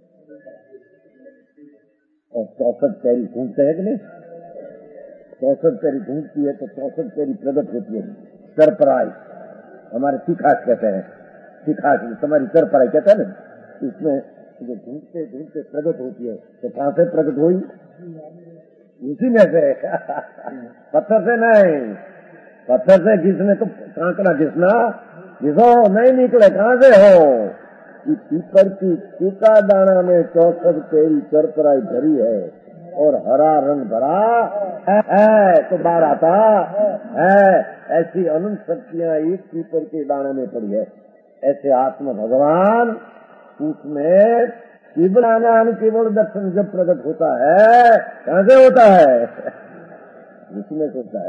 और चौसठ पैरी घूमते है कि नहीं? चौसठ पैरी घूमती है तो चौसठ पैरी प्रकट होती है, सरपराई हमारे सिखास कहते हैं, सिखास तुम्हारी सरपराई कहते हैं ना, इसमें जो घूमते घूमते प्रकट होती है, तो कहाँ से प्रकट हुई? उसी में से पत्थर से नहीं, पत्थर से घिसने तो कांकड़ा घिसना घिसो नहीं निकले, कहाँ से हो? इस पीपर की चीका दाना में चौसठ तेरी चरपराई भरी है और हरा रंग भरा है, है तो बाहर आता है। ऐसी अनंत शक्तियाँ एक पीपर के दाने में पड़ी है। ऐसे आत्मा भगवान उसमें केवल आना केवल दर्शन जब प्रकट होता है, कहाँ से होता है? इसमें होता है।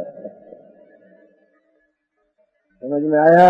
समझ में आया?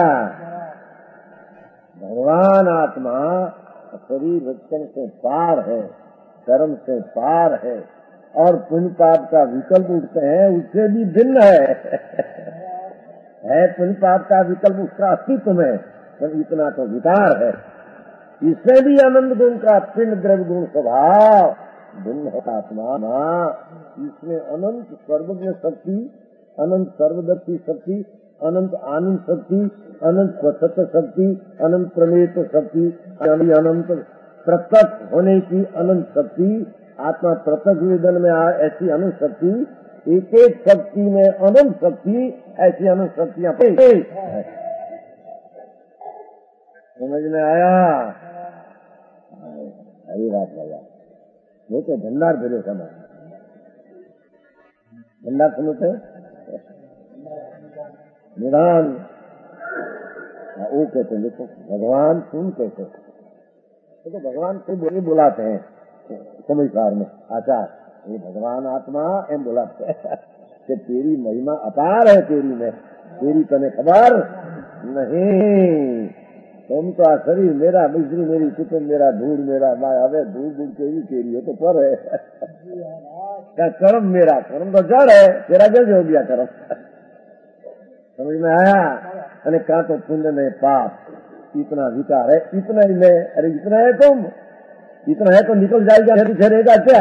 भगवान आत्मा शरीर वचन से पार है, कर्म से पार है, और पुण्य पाप का विकल्प उठते हैं उससे भी भिन्न है। है पुण्य पाप का विकल्प उसका अस्तित्व में, पर इतना तो विकार है। इससे भी अनंत गुण का पिंड द्रव्य गुण स्वभाव भिन्न है। आत्मा इसमें अनंत सर्वज्ञ शक्ति, अनंत सर्वदर्शी शक्ति, अनंत आनंद शक्ति, अनंत स्वतंत्र शक्ति, अनंत प्रमेय शक्ति, अनंत प्रत्यक्ष होने की अनंत शक्ति, आत्मा प्रत्यक्ष वेदन में ऐसी अनंत शक्ति, एक एक शक्ति में अनंत शक्ति, ऐसी अनंत शक्तियां समझ में आया? अरे बात भैया, वो तो भंडार फिर समय भंडार सुनते निदान, वो कहते हैं देखो भगवान सुन कहते, तो भगवान से बोले बुलाते हैं समीसार में आचार, ये भगवान आत्मा एम बुलाते हैं कि तेरी महिमा अपार है, तेरी में तेरी तने खबर नहीं, तुम तो आ शरीर मेरा, मिश्री मेरी, कुटुंब मेरा, धूल मेरा, माया हवे धूल धूल तेरी तेरी है तो पर है, क्या कर्म मेरा, कर्म तो जड़ है, तेरा जड़ हो गया कर्म। समझ में आया? अरे कहा तो पुण्य में पाप, इतना विकार है, इतना ही में, अरे इतना है तुम, इतना है तो निकल जाएगा, पीछे रहेगा क्या?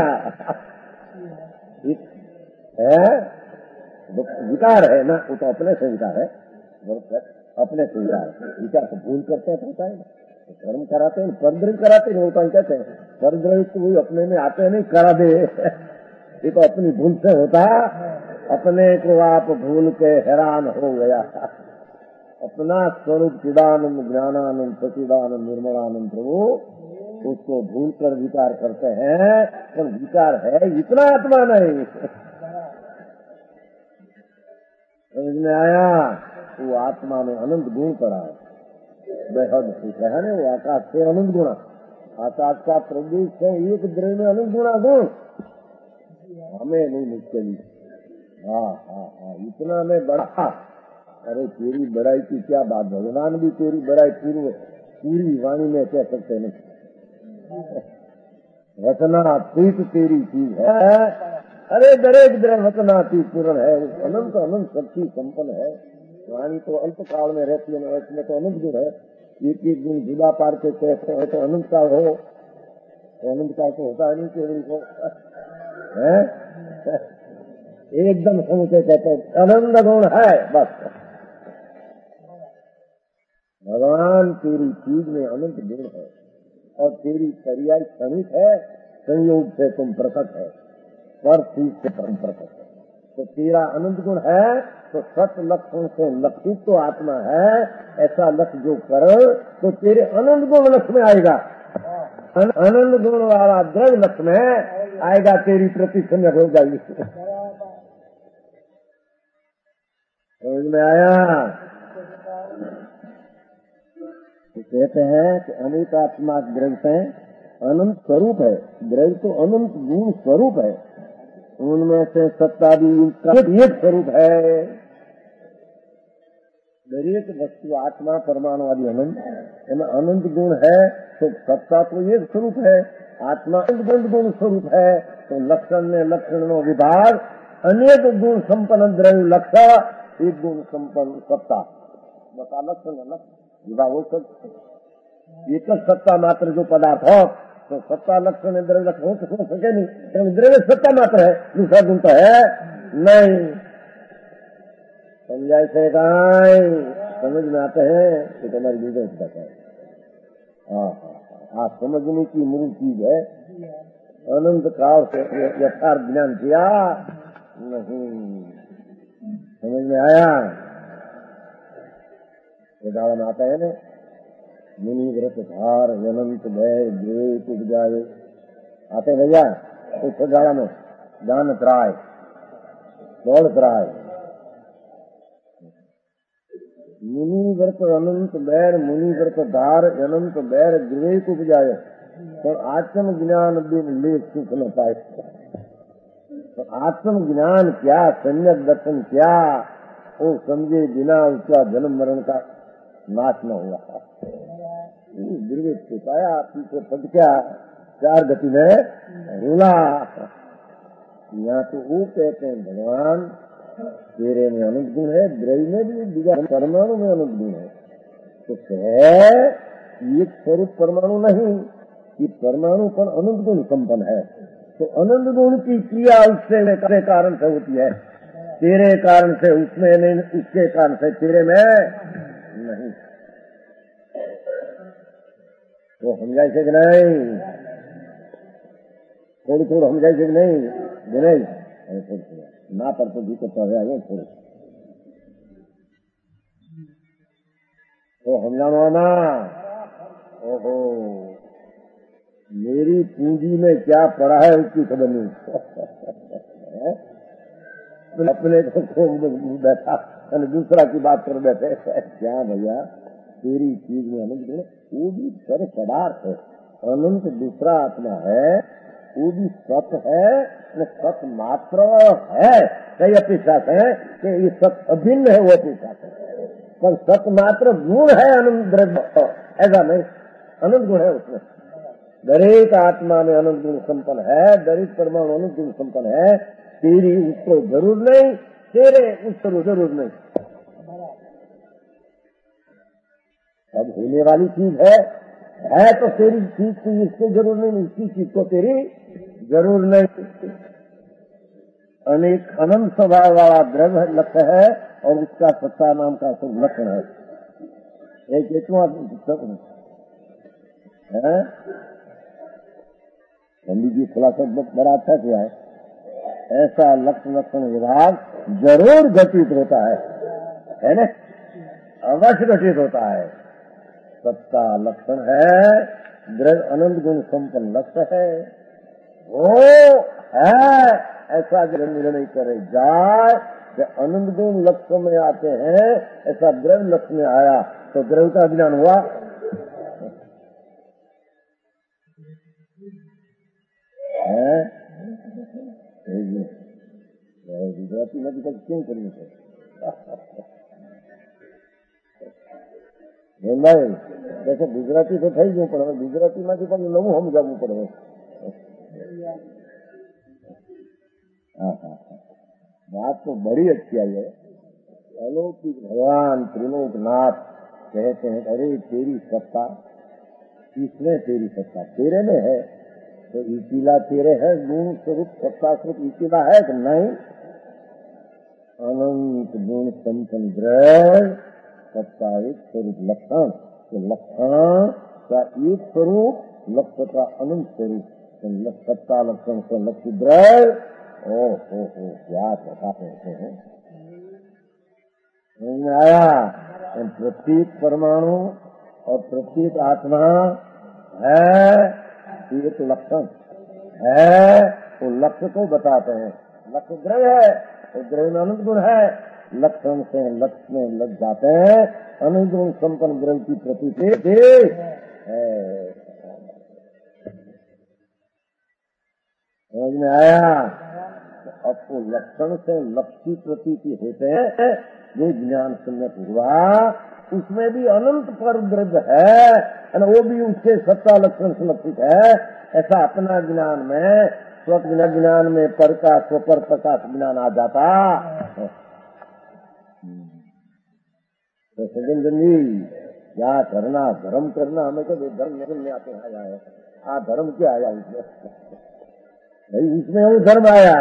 है विकार है ना, वो तो अपने से विकार है, अपने से विकार है, विकार तो भूल करते हैं, होता है ना, कर्म कराते हैं, परद्रव्य कराते हैं, होता है कहते हैं, परद्रव्य को अपने में आते नहीं, करा दे, ये तो अपनी भूल से होता, अपने को आप भूल के हैरान हो गया। अपना स्वरूप चिदानंद ज्ञानानंद सचिदानंद निर्मलानंद प्रभु, उसको भूल कर विकार करते हैं, और विकार है इतना आत्मा नहीं। समझ में आया? वो आत्मा में अनंत गुण पड़ा है, बेहद सुख है ना, वो आकाश से अनंत गुणा, आकाश का प्रदेश से एक द्रव्य में अनंत गुणा गुण, हमें नहीं मुश्किल। हाँ हाँ हाँ, इतना में बड़ा, अरे तेरी बड़ाई की क्या बात, भगवान भी तेरी बड़ाई पूरी पूरी वाणी में कह सकते नहीं। रचनातीत तेरी चीज है, अरे दरेक द्रव्य रचनातीत पूर्ण है, अनंत अनंत शक्ति संपन्न है। वाणी तो अल्प काल में रहती है, इसमें तो अनंत गुण है, एक एक दिन जुदा पार के कहते हैं तो अनंत काल हो, तो अनंत काल तो होता नहीं केवल को है, एकदम समझे कहते हैं अनंत गुण है बस। भगवान तेरी चीज में अनंत गुण है, और तेरी पर्याय क्षणिक है, संयोग से तुम प्रकट है, पर चीज से तुम प्रकट है, तो तेरा अनंत गुण है, तो सत लक्षण से लक्षित तो आत्मा है, ऐसा लक्ष्य जो करो तो तेरे अनंत गुण लक्ष्य में आएगा, अनंत गुण वाला द्रव्य लक्ष्य में आएगा, तेरी प्रतिष्ठा हो जाएगी। समझ में आया? तो कहते हैं कि अनेक आत्मा द्रव्य से अनंत स्वरूप है, द्रव्य तो अनंत गुण स्वरूप है, उनमें से सत्तादि का एक स्वरूप है। दरेक वस्तु आत्मा परमाणु आदि अनंत, एમાં अनंत गुण है तो सत्ता तो एक स्वरूप है, आत्मा अनंत गुण स्वरूप है तो लक्षण में लक्षण नो विभाग अनेक गुण संपन्न द्रव्य लक्षण एक गुण संपन्न सत्ता बता लक्षण लक्षण विभाग हो सकते एक सत्ता मात्र जो पदार्थ हो तो सत्ता लक्षण द्रव्य लक्षण हो तो हो सके नहीं, क्योंकि द्रव्य सत्ता मात्र है, दूसरा गुण तो है नहीं। समझाए थे गाय समझ में आते हैं कि तुम्हारी विजय तक है। आप समझने की मूल चीज है, अनंत काल से यथार्थ ज्ञान किया नहीं, समझ में आया। उदाहरण आता है ना, मुनि व्रत धार अनंत भय द्वेष उपजाए, आते भैया उस उदाहरण में जानत राय दौलत राय मुनि व्रत अनंत बैर मुनि व्रत धार अनंत बैर विवेक उपजाए तो आत्म ज्ञान बिन ले सुख न पाए। तो आत्म ज्ञान क्या, सम्यक दर्शन क्या, वो समझे बिना उसका जन्म मरण का नाश न हुआ। विवेक से पाया पीछे पद क्या चार गति में रूला। यहाँ तो वो कहते हैं भगवान तेरे में अनंत गुण है, द्रव्य में भी दिया परमाणु में अनंत गुण है। तो है एक स्वरूप परमाणु नहीं कि परमाणु पर अनंत गुण संपन्न है। तो अनंत गुण की क्रिया उससे कारण से होती है, तेरे कारण से उसमें नहीं, उसके कारण से तेरे में नहीं। तो समझाए से नहीं, थोड़ी थोड़ी समझाए से नहीं नहीं ना पर तो भी करता है थोड़ी तो समझाना ना। ओहो मेरी पूंजी में क्या पड़ा है उसकी खबर नहीं। अपने को खूब बैठा दूसरा की बात कर बैठे, क्या भैया तेरी चीज में अनंत गुण, वो भी सर पदार्थ है, अनंत दूसरा आत्मा है, वो भी सत है, सत मात्र है। कई अपेक्षा है कि ये सत अभिन्न है, वो अपेक्षा है, पर सत मात्र गुण है अनंत द्रव्य, ऐसा नहीं अनंत गुण है उसमें। दरेक आत्मा में अनंत गुण संपन्न है, दरेक परमाणु अनंत गुण संपन्न है। तेरी उसको जरूर नहीं, तेरे उसको जरूर नहीं। अब होने वाली चीज है, है तो तेरी चीज की इसको जरूर नहीं, इसकी चीज को तेरी जरूर नहीं। अनेक अनंत स्वभाव वाला द्रव्य लक्ष्य है और उसका सत्ता नाम का सब लक्षण है। एक इतना है पंडित जी खुलासा बड़ा अच्छा किया है। ऐसा लक्षण लक्षण विभाग जरूर घटित होता है, है ना, अवश्य घटित होता है। सत्ता लक्षण है, द्रव्य अनंत गुण संपन्न लक्ष्य है, वो है ऐसा जब निर्णय करे जाए कि अनंत गुण लक्ष्य में आते हैं, ऐसा द्रव्य लक्ष्य में आया तो द्रव्य का ज्ञान हुआ। गुजराती में तक क्यों करनी है भाई, जैसे गुजराती तो થઈ ગયું પણ હવે ગુજરાતીમાંથી પણ નવું સમજાવવું પડે। बात तो बड़ी अच्छी आई है। अलौकिक भगवान त्रिलोकनाथ कहते हैं अरे तेरी सत्ता, इसमें तेरी सत्ता तेरे में है, तो इसीला तेरे है, गुण स्वरूप सत्ता स्वरूप इसीला है कि नहीं। अनंत गुण संपन्न द्रव्य सत्ता एक स्वरूप लक्षण, तो लक्षण का एक स्वरूप, लक्ष्य का अनंत स्वरूप, सत्ता लक्षण से लक्ष्य द्रव्य। ओ हो हो क्या बताते हैं, आया। प्रत्येक परमाणु और प्रत्येक आत्मा है एक लक्षण है, वो लक्ष्य को बताते हैं। लक्ष्य द्रव्य है, वो द्रव्य में अनंत गुण है, लक्षण से लक्ष्य में लग जाते हैं। अनंत गुण संपन्न द्रव्य की प्रतीक है। समझ में आया? अब वो लक्षण से लक्षी प्रतीति होते हैं, जो ज्ञान सम्यक हुआ उसमें भी अनंत पर द्रव्य है, वो भी उसके सत्ता लक्षण से लक्षित है। ऐसा अपना ज्ञान में स्वप्न ज्ञान में पर का स्वपर प्रकाश ज्ञान आ जाता। तो सज्जन जी क्या करना, धर्म करना, हमें तो धर्म में आते आया है। आ धर्म क्या आया उसमें? भाई उसमें वो धर्म आया,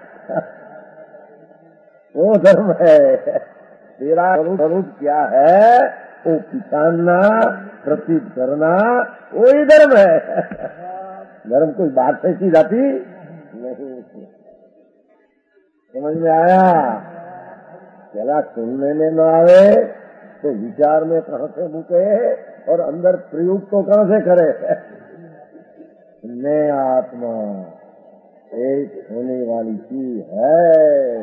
वो धर्म है। तेरा स्वरूप क्या है? वो पहचानना, प्रतीत करना, वही धर्म है। धर्म कोई बात से की जाती नहीं। समझ में आया? चला सुनने में न आवे तो विचार में कहां से मुके और अंदर प्रयोग तो कहां से करे? मैं आत्मा एक होने वाली चीज है,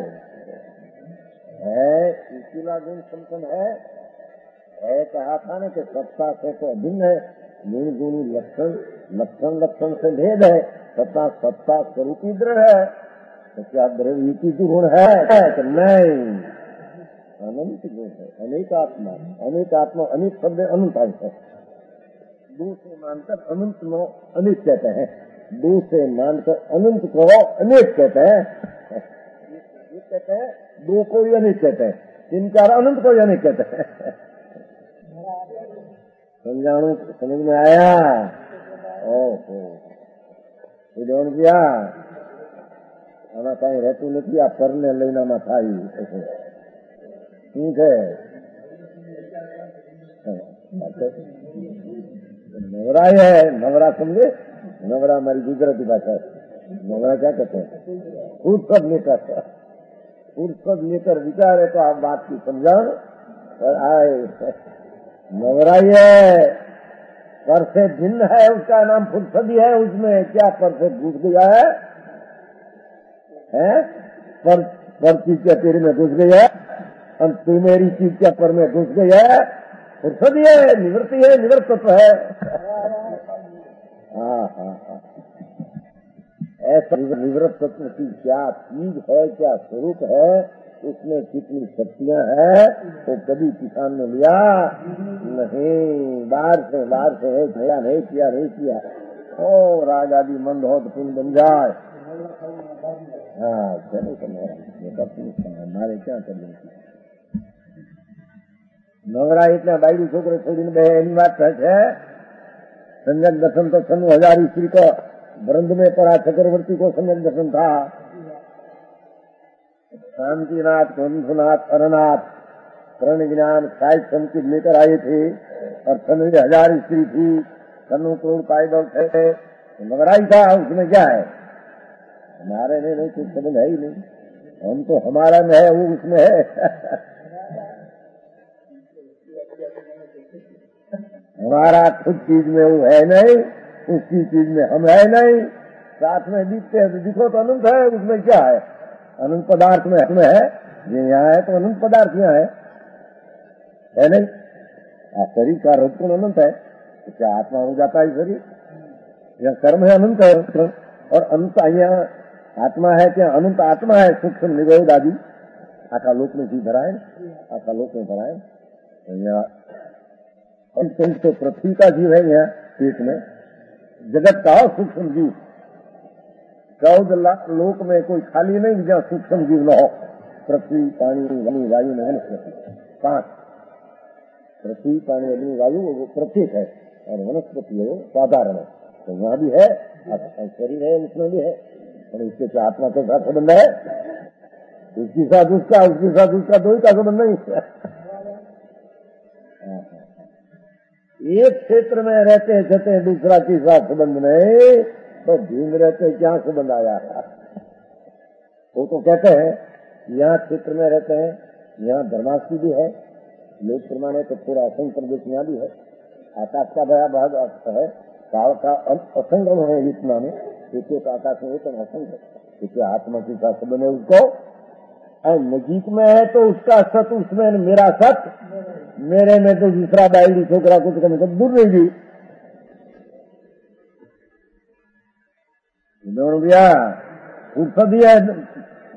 है इसीला गुण संपन्न है। है कहा था ना कि सत्ता से तो अभिन्न है, गुण गुणी लक्षण, लक्षण लक्षण से भेद है। सत्ता सत्ता स्वरूपी दृढ़ है, तो क्या द्रव्य की गुण है? तो नहीं, अनंत गुण है, अनेक आत्मा, अनेक आत्मा, अनेक शब्द अनंत है। दो से मानकर अनंत नो अनेक कहते हैं, दो से मानकर अनंत को अनेक कहते हैं। ये कहते हैं दो को ही अनेक कहते हैं, तीन चार अनंत को ही अनेक कहते हैं। समझाणु समझ में आया? ओहो જોણ ગયા આના કઈ રહેતું નથી, આ પરને લઈને આમાં થાય શું છે? नवरा है, नवरा समझे? नवरा हमारी गुजराती भाषा है। नवरा क्या कहते हैं? फुर्सत लेकर, फुर्सत लेकर विचारे तो आप बात की समझाओ और आए। नवरा है, पर से भिन्न है, उसका नाम फुर्सत ही है। उसमें क्या पर से घुस गया है, है? पर पर चीज क्या तेरे में घुस गई है, और तू मेरी चीज क्या पर में घुस गई है? फुर्सत ही है, निवृत्ति है, निवृत्त तो है। हाँ हाँ हाँ, ऐसा निवृत्त तत्व की क्या चीज है, क्या स्वरूप है, उसमें कितनी शक्तियां हैं, वो कभी किसान ने लिया नहीं। बाहर से बाहर से है, नया नहीं किया नहीं किया ओ राज आदि मंद हो तो पुण्य बन जाए। हाँ चलो हमारे क्या कर लेंगे? नवरा इतना बायडू छोकरे छोड़ीने બે એની વાત છે। संजक दर्शन तो सन हजार ईस्वी को वृंद में पड़ा चक्रवर्ती को संजक दर्शन था। शांतिनाथ, बंधुनाथ, अरनाथ कर्ण ज्ञान साहित्य संकित लेकर आए थे और सन हजार ईस्वी थी, सनु करोड़ पाइबल थे। नवरा ही था, उसमें क्या है? हमारे में नहीं कुछ संबंध है ही नहीं, हम तो हमारा में है, वो उसमें है। हमारा खुद चीज में वो है नहीं, उसकी चीज में हम है नहीं, साथ में दिखते हैं तो दिखो तो अनंत है, उसमें क्या है? अनंत पदार्थ में हमें है, ये यहाँ है तो अनंत पदार्थ यहाँ है, है नहीं? शरीर का रजगुण अनंत है, तो क्या आत्मा हो जाता है शरीर? यह कर्म है, अनंत है, और अनंत यहाँ आत्मा है, क्या अनंत आत्मा है? सूक्ष्म निगोद आदि आका लोक में जी भराए, आका लोक में भराए। यहाँ तो पृथ्वी का जीव है, यहाँ पेट में जगत का सूक्ष्म जीव। चौदह लाख लोक में कोई खाली नहीं जहाँ सूक्ष्म जीव न हो। पृथ्वी, पानी, अग्नि, वायु में वनस्पति, पांच। पृथ्वी, पानी, अग्नि, वायु वो प्रत्येक है, और वनस्पति है वो साधारण है। तो वहाँ भी है, शरीर है, उसमें भी है, और इसके क्या आत्मा के साथ संबंध है? उसके साथ उसका, उसके साथ उसका, दो ही का संबंध नहीं। एक क्षेत्र में रहते रहते दूसरा तीसरा संबंध नहीं, तो भीम रहते क्या संबंध आया? वो तो कहते हैं यहाँ क्षेत्र में रहते हैं, यहाँ धर्मास्थी भी है, लोक प्रमाण है तो पूरा असंग प्रदेश यहाँ भी है। आकाश का बड़ा भाग है, काल का असंगम है इतना में, एक आकाश में तो असंग है, क्योंकि आत्मा के साथ संबंध है उसको। नजीक में है तो उसका सत उसमें, मेरा सत मेरे में, तो दूसरा बाइली छोकरा कुछ कम तो दूर रहेगी। भैया फुर्सत ही है,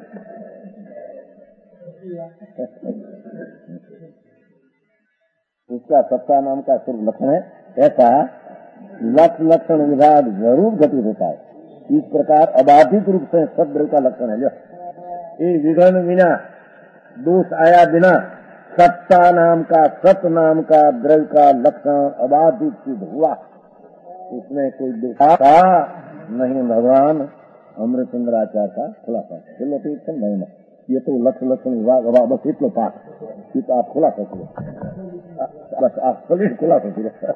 उसका सत्ता नाम का सिर्फ लक्षण है। ऐसा लक्ष्य लक्षण विभाग जरूर घटित होता है। इस प्रकार अबाधित रूप से सद्द्रव्य का लक्षण है। जो ये विघ्न बिना, दोष आया बिना सत्ता नाम का, सत नाम का द्रव्य का लक्षण अबाधित सिद्ध हुआ, उसमें कोई दिखा नहीं। भगवान अमृतचंद्राचार्य का खुलासा नहीं, ये तो लक्ष्य लक्षण विभाग बस इतना पाठ, ये तो आप खुला सकते, बस आप सॉलिड खुला सकते।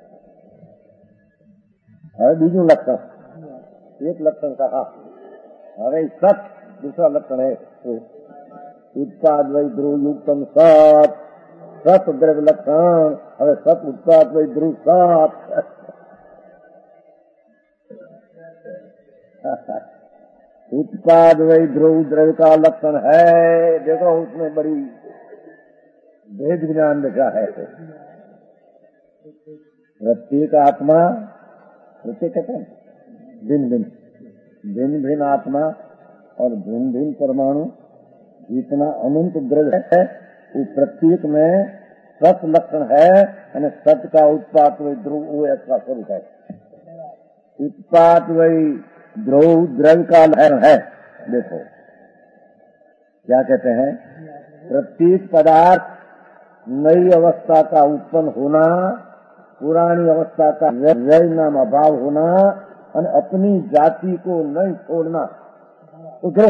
હવે બીજું લક્ષણ, એક લક્ષણ કहा, હવે સત दूसरा लक्षण है उत्पाद वै ध्रुव युक्तम सत, सत द्रव्य लक्षण। હવે सत उत्पाद वै ध्रुव सत, उत्पाद वै ध्रुव द्रव्य का लक्षण है। देखो उसमें बड़ी भेद ज्ञान लिखा है। प्रत्येक आत्मा, प्रत्येक कहते हैं भिन्न भिन्न भिन्न भिन्न आत्मा और भिन्न भिन्न परमाणु, जितना अनंत द्रव्य है वो प्रत्येक में सत लक्षण है। यानी सत का उत्पाद वही ध्रुव, वो ऐसा स्वरूप है। उत्पाद वही ध्रुव द्रव्य का लक्षण है। देखो क्या कहते हैं, प्रत्येक पदार्थ नई अवस्था का उत्पन्न होना, पुरानी अवस्था का व्यय नाम अभाव होना और अपनी जाति को नहीं छोड़ना। उधरो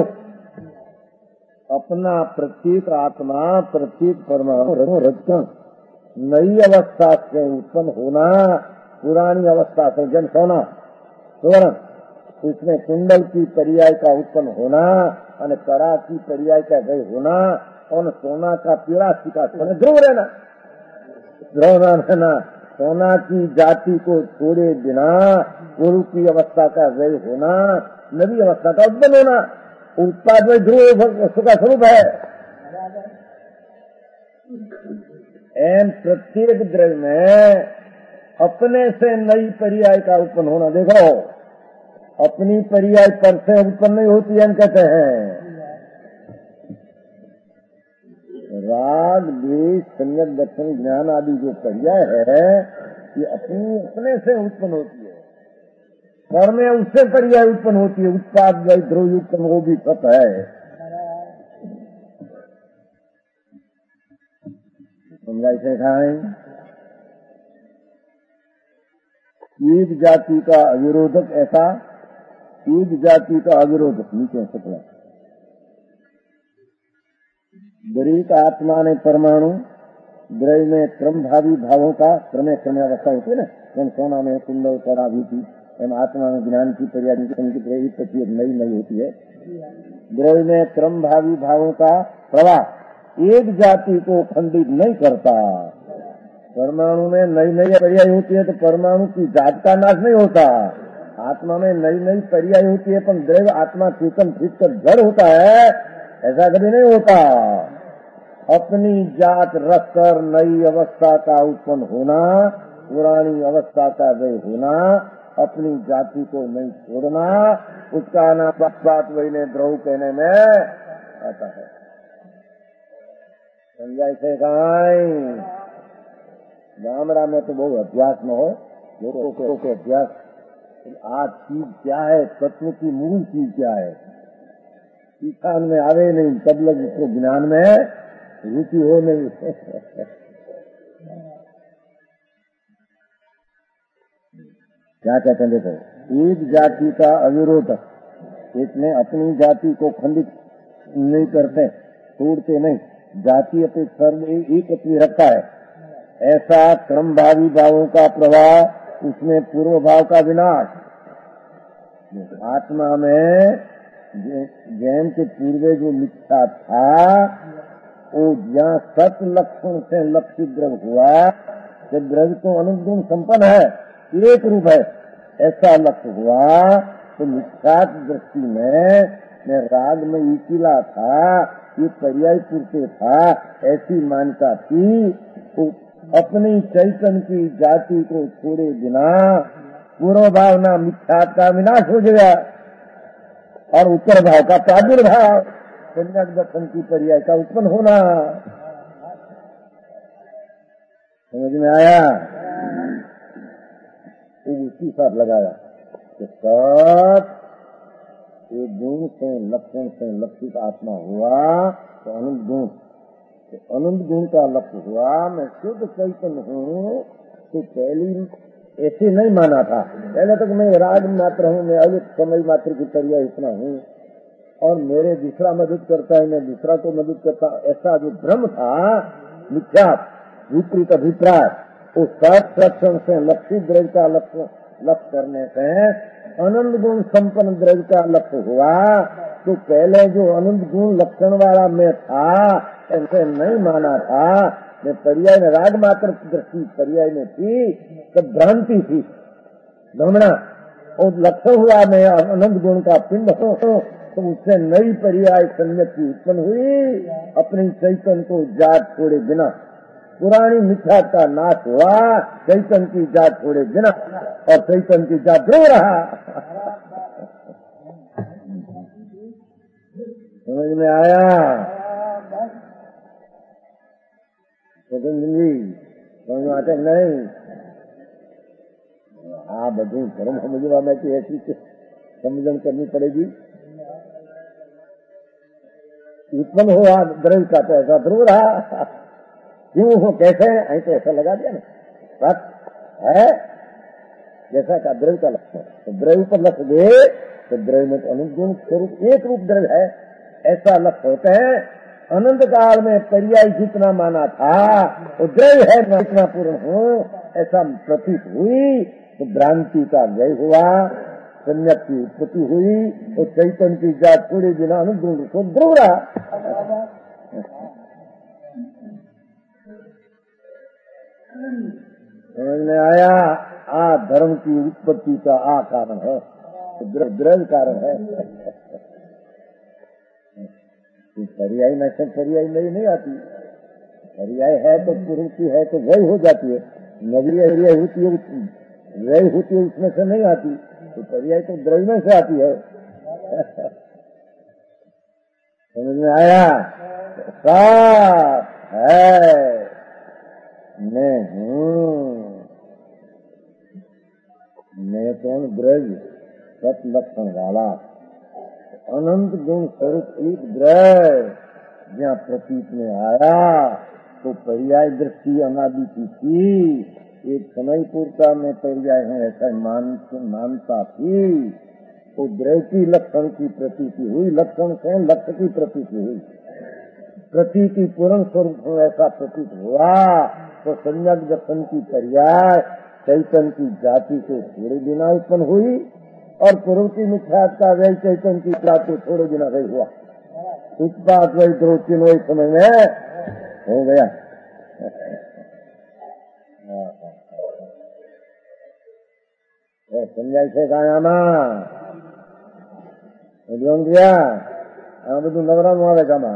अपना प्रत्येक आत्मा, प्रत्येक परमाणु रजकण नई अवस्था से उत्पन्न होना, पुरानी अवस्था से जन सोना स्वर्ण, उसमें कुंडल की पर्याय का उत्पन्न होना और कड़ा की पर्याय का व्यय होना और सोना का पीड़ासी का सोना ध्रुव रहना, ध्रुव रहना। सोना की जाति को छोड़े बिना पूर्व की अवस्था का व्यय होना, नवी अवस्था का उत्पन्न होना, उत्पाद में ध्रुव का स्वरूप है। एन प्रत्येक द्रव्य में अपने से नई पर्याय का उत्पन्न होना। देखो अपनी पर्याय पर से उत्पन्न नहीं होती है, कहते हैं राग द्वेष संयत दर्शन ज्ञान आदि जो पर्याय है ये अपनी अपने से उत्पन्न होती है। कर्म में उससे पर्याय उत्पन्न होती है। उत्पाद वै ध्रुव युक्त वो भी सत है। समझाई से खाएं, एक जाति का अविरोधक ऐसा, एक जाति का अविरोधक नीचे सकला। दरेक आत्मा ने परमाणु द्रव्य में क्रम भावी भावों का क्रमे क्रमे अवस्था होती है ना, जन सोना में कुंडल कड़ा भी थी, एम आत्मा में ज्ञान की पर्याय प्रत्येक नई नई होती है। द्रव्य में क्रम भावी भावों का प्रवाह एक जाति को खंडित नहीं करता। परमाणु में नई नई पर्याय होती है तो परमाणु की जात का नाश नहीं होता। आत्मा में नई नई पर्याय होती है पर द्रव्य आत्मा चेतन फिट कर जड़ होता है, ऐसा कभी नहीं होता। अपनी जात रखकर नई अवस्था का उत्पन्न होना, पुरानी अवस्था का व्यय होना, अपनी जाति को नहीं छोड़ना, उसका नाम पक्षपात वही ने द्रव कहने में आता है। समझाई से कहीं गामड़ा में तो बहुत अभ्यास न हो, लोगों के अभ्यास आज चीज क्या है, तत्व की मूल चीज क्या है, ईशान में आवे नहीं, तब लग इसको ज्ञान में रुचि हो नहीं। क्या कहते हैं, देखो एक जाति का अविरोधक, इसमें अपनी जाति को खंडित नहीं करते, तोड़ते नहीं, जाति अपनी सर्व एक अपनी रखता है। ऐसा क्रम भावी भावों का प्रवाह, उसमें पूर्व भाव का विनाश। आत्मा में जैन के पूर्वे जो मिथ्या था वो जहाँ सत लक्षण से लक्षित द्रव्य हुआ, कि द्रव्य तो अनुगुण संपन्न है, एक रूप है, ऐसा लक्ष्य हुआ तो मिथ्या दृष्टि में मैं राग में इकिला था, ये पर्याय पूर्ते था, ऐसी मान्यता थी। तो अपनी चैतन्य की जाति को छोड़े बिना पूर्व भावना मिथ्या का विनाश हो गया और उत्तर भाव का प्रादुर्भाव। सम्यक दर्शन की पर्याय का उत्पन्न होना। समझ में आया? उसी साथ लगाया तो सब एक गुण से लक्षण से लक्षित आत्मा हुआ तो अनंत गुण, तो अनंत गुण का लक्ष्य हुआ। मैं शुद्ध चैतन्य हूँ तो पहली ऐसे नहीं माना था। पहले तक मैं राग मात्र हूँ, मैं अलित समय मात्र की पर्याय इतना हूँ और मेरे दूसरा मदद करता है, मैं दूसरा को मदद करता, ऐसा जो भ्रम था, मिथ्या विपरीत अभिप्राय, उस सात लक्षण से लक्षित द्रव्य का लक्ष्य लक्ष्य करने से अनंत गुण संपन्न द्रव्य का लक्ष्य हुआ। तो पहले जो अनंत गुण लक्षण वाला मैं था ऐसे नहीं माना था, मैं पर्याय में राग मात्र दृष्टि पर्याय में थी, तब भ्रांति थी, भ्रमणा। और लक्ष्य हुआ मैं अनंत गुण का पिंड हूँ, तो उससे नई पर्याय सम्यक की उत्पन्न हुई। अपनी चैतन्य को जात छोड़े बिना पुरानी मिथ्या का नाश हुआ, चैतन्य की जात छोड़े बिना, और चैतन्य की जात ध्रुव रहा। समझ में आया? समझ में आते नहीं? हाँ, બધું ધર્મ સમજવા માટે ऐसी समझन करनी पड़ेगी। उत्पन्न हुआ द्रव्य का तो ऐसा ध्रुव रहा, क्यों हो कैसे है तो ऐसा लगा दिया ना, बात है जैसा का द्रव्य का लक्ष्य। तो द्रव्य पर लक्ष्य दे तो द्रव्य में अनंत गुण स्वरूप एक रूप द्रव्य है, ऐसा लक्ष्य होते हैं। अनंत काल में पर्याय जितना माना था वो द्रव्य है, मैं इतना पूर्ण हूँ ऐसा प्रतीत हुई, तो भ्रांति का जय हुआ, सम्यक की उत्पत्ति हुई, तो चैतन्य की जात पूरे बिना अनंत गुण को ध्रुव रहा। समझ में आया? आ धर्म की उत्पत्ति का आ कारण है, द्रव्य कारण है। पर्याय में से पर्याय नहीं नहीं आती, पर्याय है तो पूर्ति है तो वही हो जाती है, नगरी पर्याय होती है वही होती है, उसमें से नहीं आती। तो पर्याय तो द्रव्य में से आती है। समझ में आया? साफ है मैं हूँ, मैं कौन? द्रव्य सत लक्षण वाला अनंत गुण स्वरूप एक द्रव्य जहाँ प्रतीत में आया, तो पर्याय दृष्टि अनादि की थी, एक समय पूर्ता में पर्याय है ऐसा मान मानता थी। तो द्रव्य की लक्षण की प्रतीति हुई, लक्षण से लक्ष्य की प्रतीति हुई, प्रतीति पूर्ण स्वरूप ऐसा प्रतीत हुआ। तो सम्यक दर्शन की पर्याय चैतन्य की जाति को छोड़े बिना उत्पन्न हुई, और पूर्व की मिथ्या का वही चैतन्य की जाति को छोड़े बिना वही हुआ। उत्पाद वही दो तीन वही समय में हो गया। समझाय છે કાયામાં જોન ગયા આ બધું નવરાનું આવે કામાં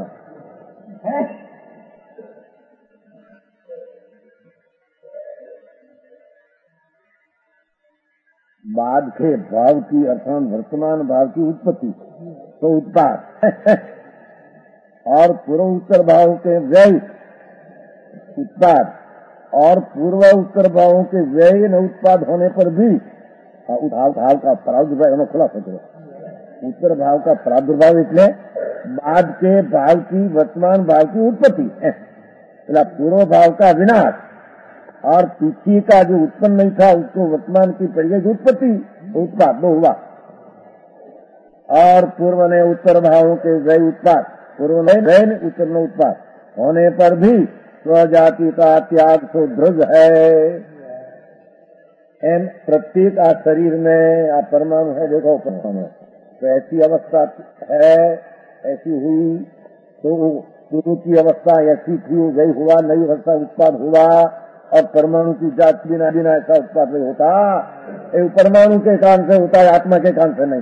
बाद के भाव की अर्थात वर्तमान भाव की उत्पत्ति तो उत्पाद और पूर्व उत्तर भाव के व्यय उत्पाद और पूर्व उत्तर भावों के व्यय न उत्पाद होने पर भी भाव भाव का प्रादुर्भाव एनो खुलासा करो। उत्तर भाव का प्रादुर्भाव એટલે बाद के भाव की वर्तमान भाव की उत्पत्ति, એટલે पूर्व भाव का विनाश और पीछे का जो उत्पन्न नहीं था उसको वर्तमान की पर्याय उत्पत्ति उत्पाद दो हुआ। और पूर्व ने उत्तर भावों के व्यय उत्पाद, पूर्व ने व्यय उत्तर में उत्पाद होने पर भी स्वजाति का त्याग तो ध्रुव है। एम प्रत्येक आ शरीर में आ परमाणु है, देखो परमाणु तो ऐसी अवस्था है, ऐसी हुई तो पूर्व की अवस्था ऐसी थी, वही हुआ, नई अवस्था उत्पाद हुआ, और परमाणु की जात बिना बिना ऐसा उत्पाद नहीं होता। ये परमाणु के कारण से होता है, आत्मा के कारण से नहीं।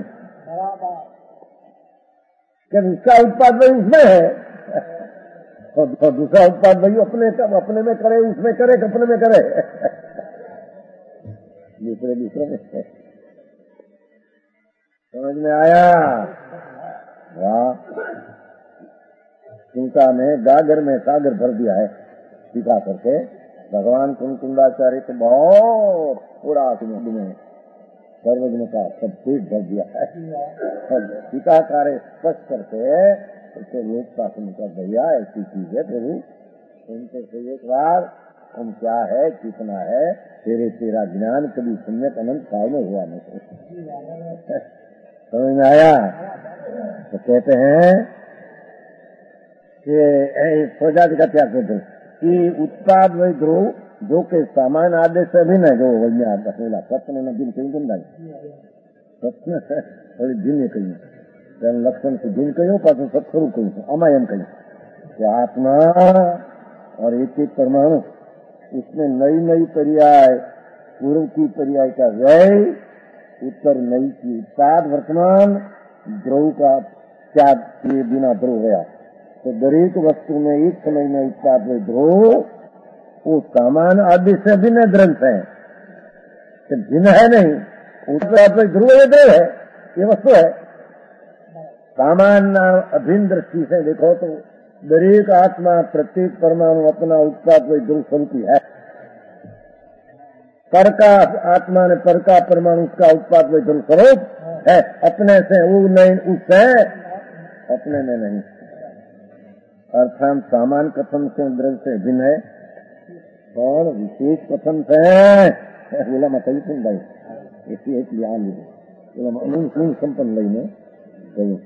क्या उसका उत्पाद वही उसमें है, और दूसरा उत्पाद वही अपने अपने में करे, उसमें करे, अपने में करे, दूसरे दूसरे में। समझ में आया? वाह, चिंता में गागर में सागर भर दिया है टीका करके। भगवान कुंकुंडाचार्य तो बहुत पूरा में सर्वज्ञ का सब पेट भर दिया है। टीकाकार स्पष्ट करके उसको लोक शासन कर भैया ऐसी चीज है प्रभु, उनसे से एक बार हम क्या है कितना है तेरे तेरा ज्ञान कभी सुनने अनंत काल में हुआ नहीं। समझ में आया? तो कहते हैं कि प्रजाति का क्या कहते हैं कि उत्पाद वही ध्रुव जो के सामान आदेश से भी नहीं जो वही बोला सत्य ने दिन कहीं दिन सत्य थोड़ी दिन कहीं लक्षण से दिन कहीं पास सत्सरू कहीं अमायम कहीं आत्मा और एक एक परमाणु उसमें नई नई पर्याय पूर्व की पर्याय का व्यय उत्तर नई की उत्पाद वर्तमान द्रव का त्याग किए बिना द्रव गया। तो दरेक वस्तु में एक समय में उत्पाद में द्रव वो सामान आदि से भिन्न ग्रंथ है, तो भिन्न है नहीं। उत्पाद में ध्रुव ये द्रव है, ये वस्तु है। सामान्य अभिन्न दृष्टि से देखो तो दरेक आत्मा प्रत्येक परमाणु अपना उत्पाद में ध्रुव स्वरूप है। पर का आत्मा ने पर का परमाणु उसका उत्पाद में ध्रुव स्वरूप है, अपने से वो नहीं उससे अपने में नहीं। अर्थात सामान्य कथन से द्रव्य से भिन्न है और विशेष कथन से बोला मत ही सुन भाई ऐसी एक लिया बोला संपन्न लई में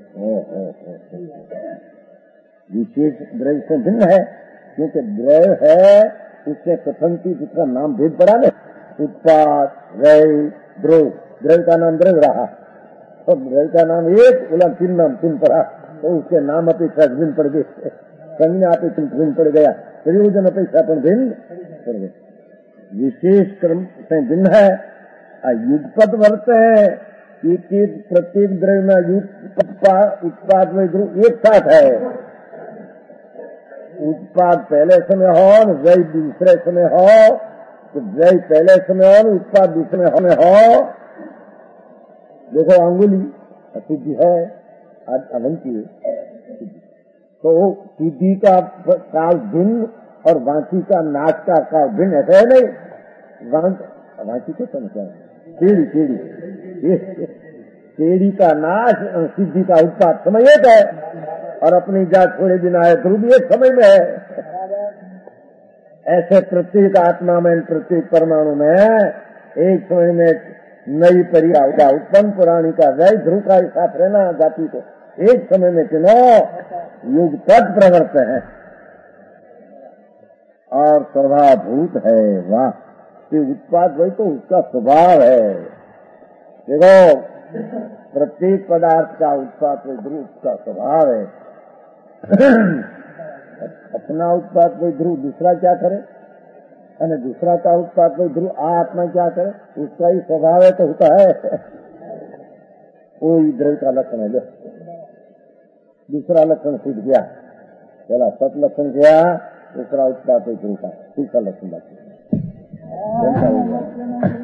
विशेष द्रव्य से भिन्न है, क्योंकि द्रव्य है उससे कथन की जिसका नाम भेद पड़ा न उत्पाद रय द्रव, द्रव्य का नाम द्रव्य रहा और द्रव्य का नाम एक बोला तीन नाम तीन पड़ा, तो उसके नाम अपेक्षा भिन्न पड़ गए, संज्ञा अपेक्षा भिन्न पड़ गया, प्रयोजन अपेक्षा पर भिन्न पड़ गए। विशेष क्रम से भिन्न है। युगपद वर्त है एक एक प्रत्येक द्रव्य में युग उत्पाद में ध्रुव एक साथ है। उत्पाद पहले समय हो और व्यय दूसरे समय हो, तो व्यय पहले समय हो उत्पाद दूसरे समय हो। देखो अंगुली सिद्धि है अवंती, तो सिद्धि का काल भिन्न और वांछी का नाश का काल भिन्न ऐसा है नहीं। वांछी को समझा सीढ़ी सीढ़ी सीढ़ी का नाश सिद्धि का उत्पाद समय एक है और अपनी जात छोड़े बिना है ध्रुव एक समय में है। ऐसे प्रत्येक आत्मा में प्रत्येक परमाणु में एक समय में नई परिया का उत्पन्न पुरानी का व्यय ध्रुव का साथ रहना जाति को एक समय में चुनो युग तक प्रवर्त है और स्वभावभूत है। वाह, ये उत्पाद वही तो उसका स्वभाव है। देखो प्रत्येक पदार्थ का उत्पाद वही ध्रुव का स्वभाव है। अपना उत्पाद कोई ध्रुव दूसरा क्या करे और दूसरा का उत्पाद कोई ध्रुव आत्मा क्या करे, उसका ही स्वभाव है तो होता है। वो द्रव्य का लक्षण है। दूसरा लक्षण सिद्ध गया, पहला सत लक्षण गया, दूसरा उत्पाद ध्रुव का तीसरा लक्षण लक्षण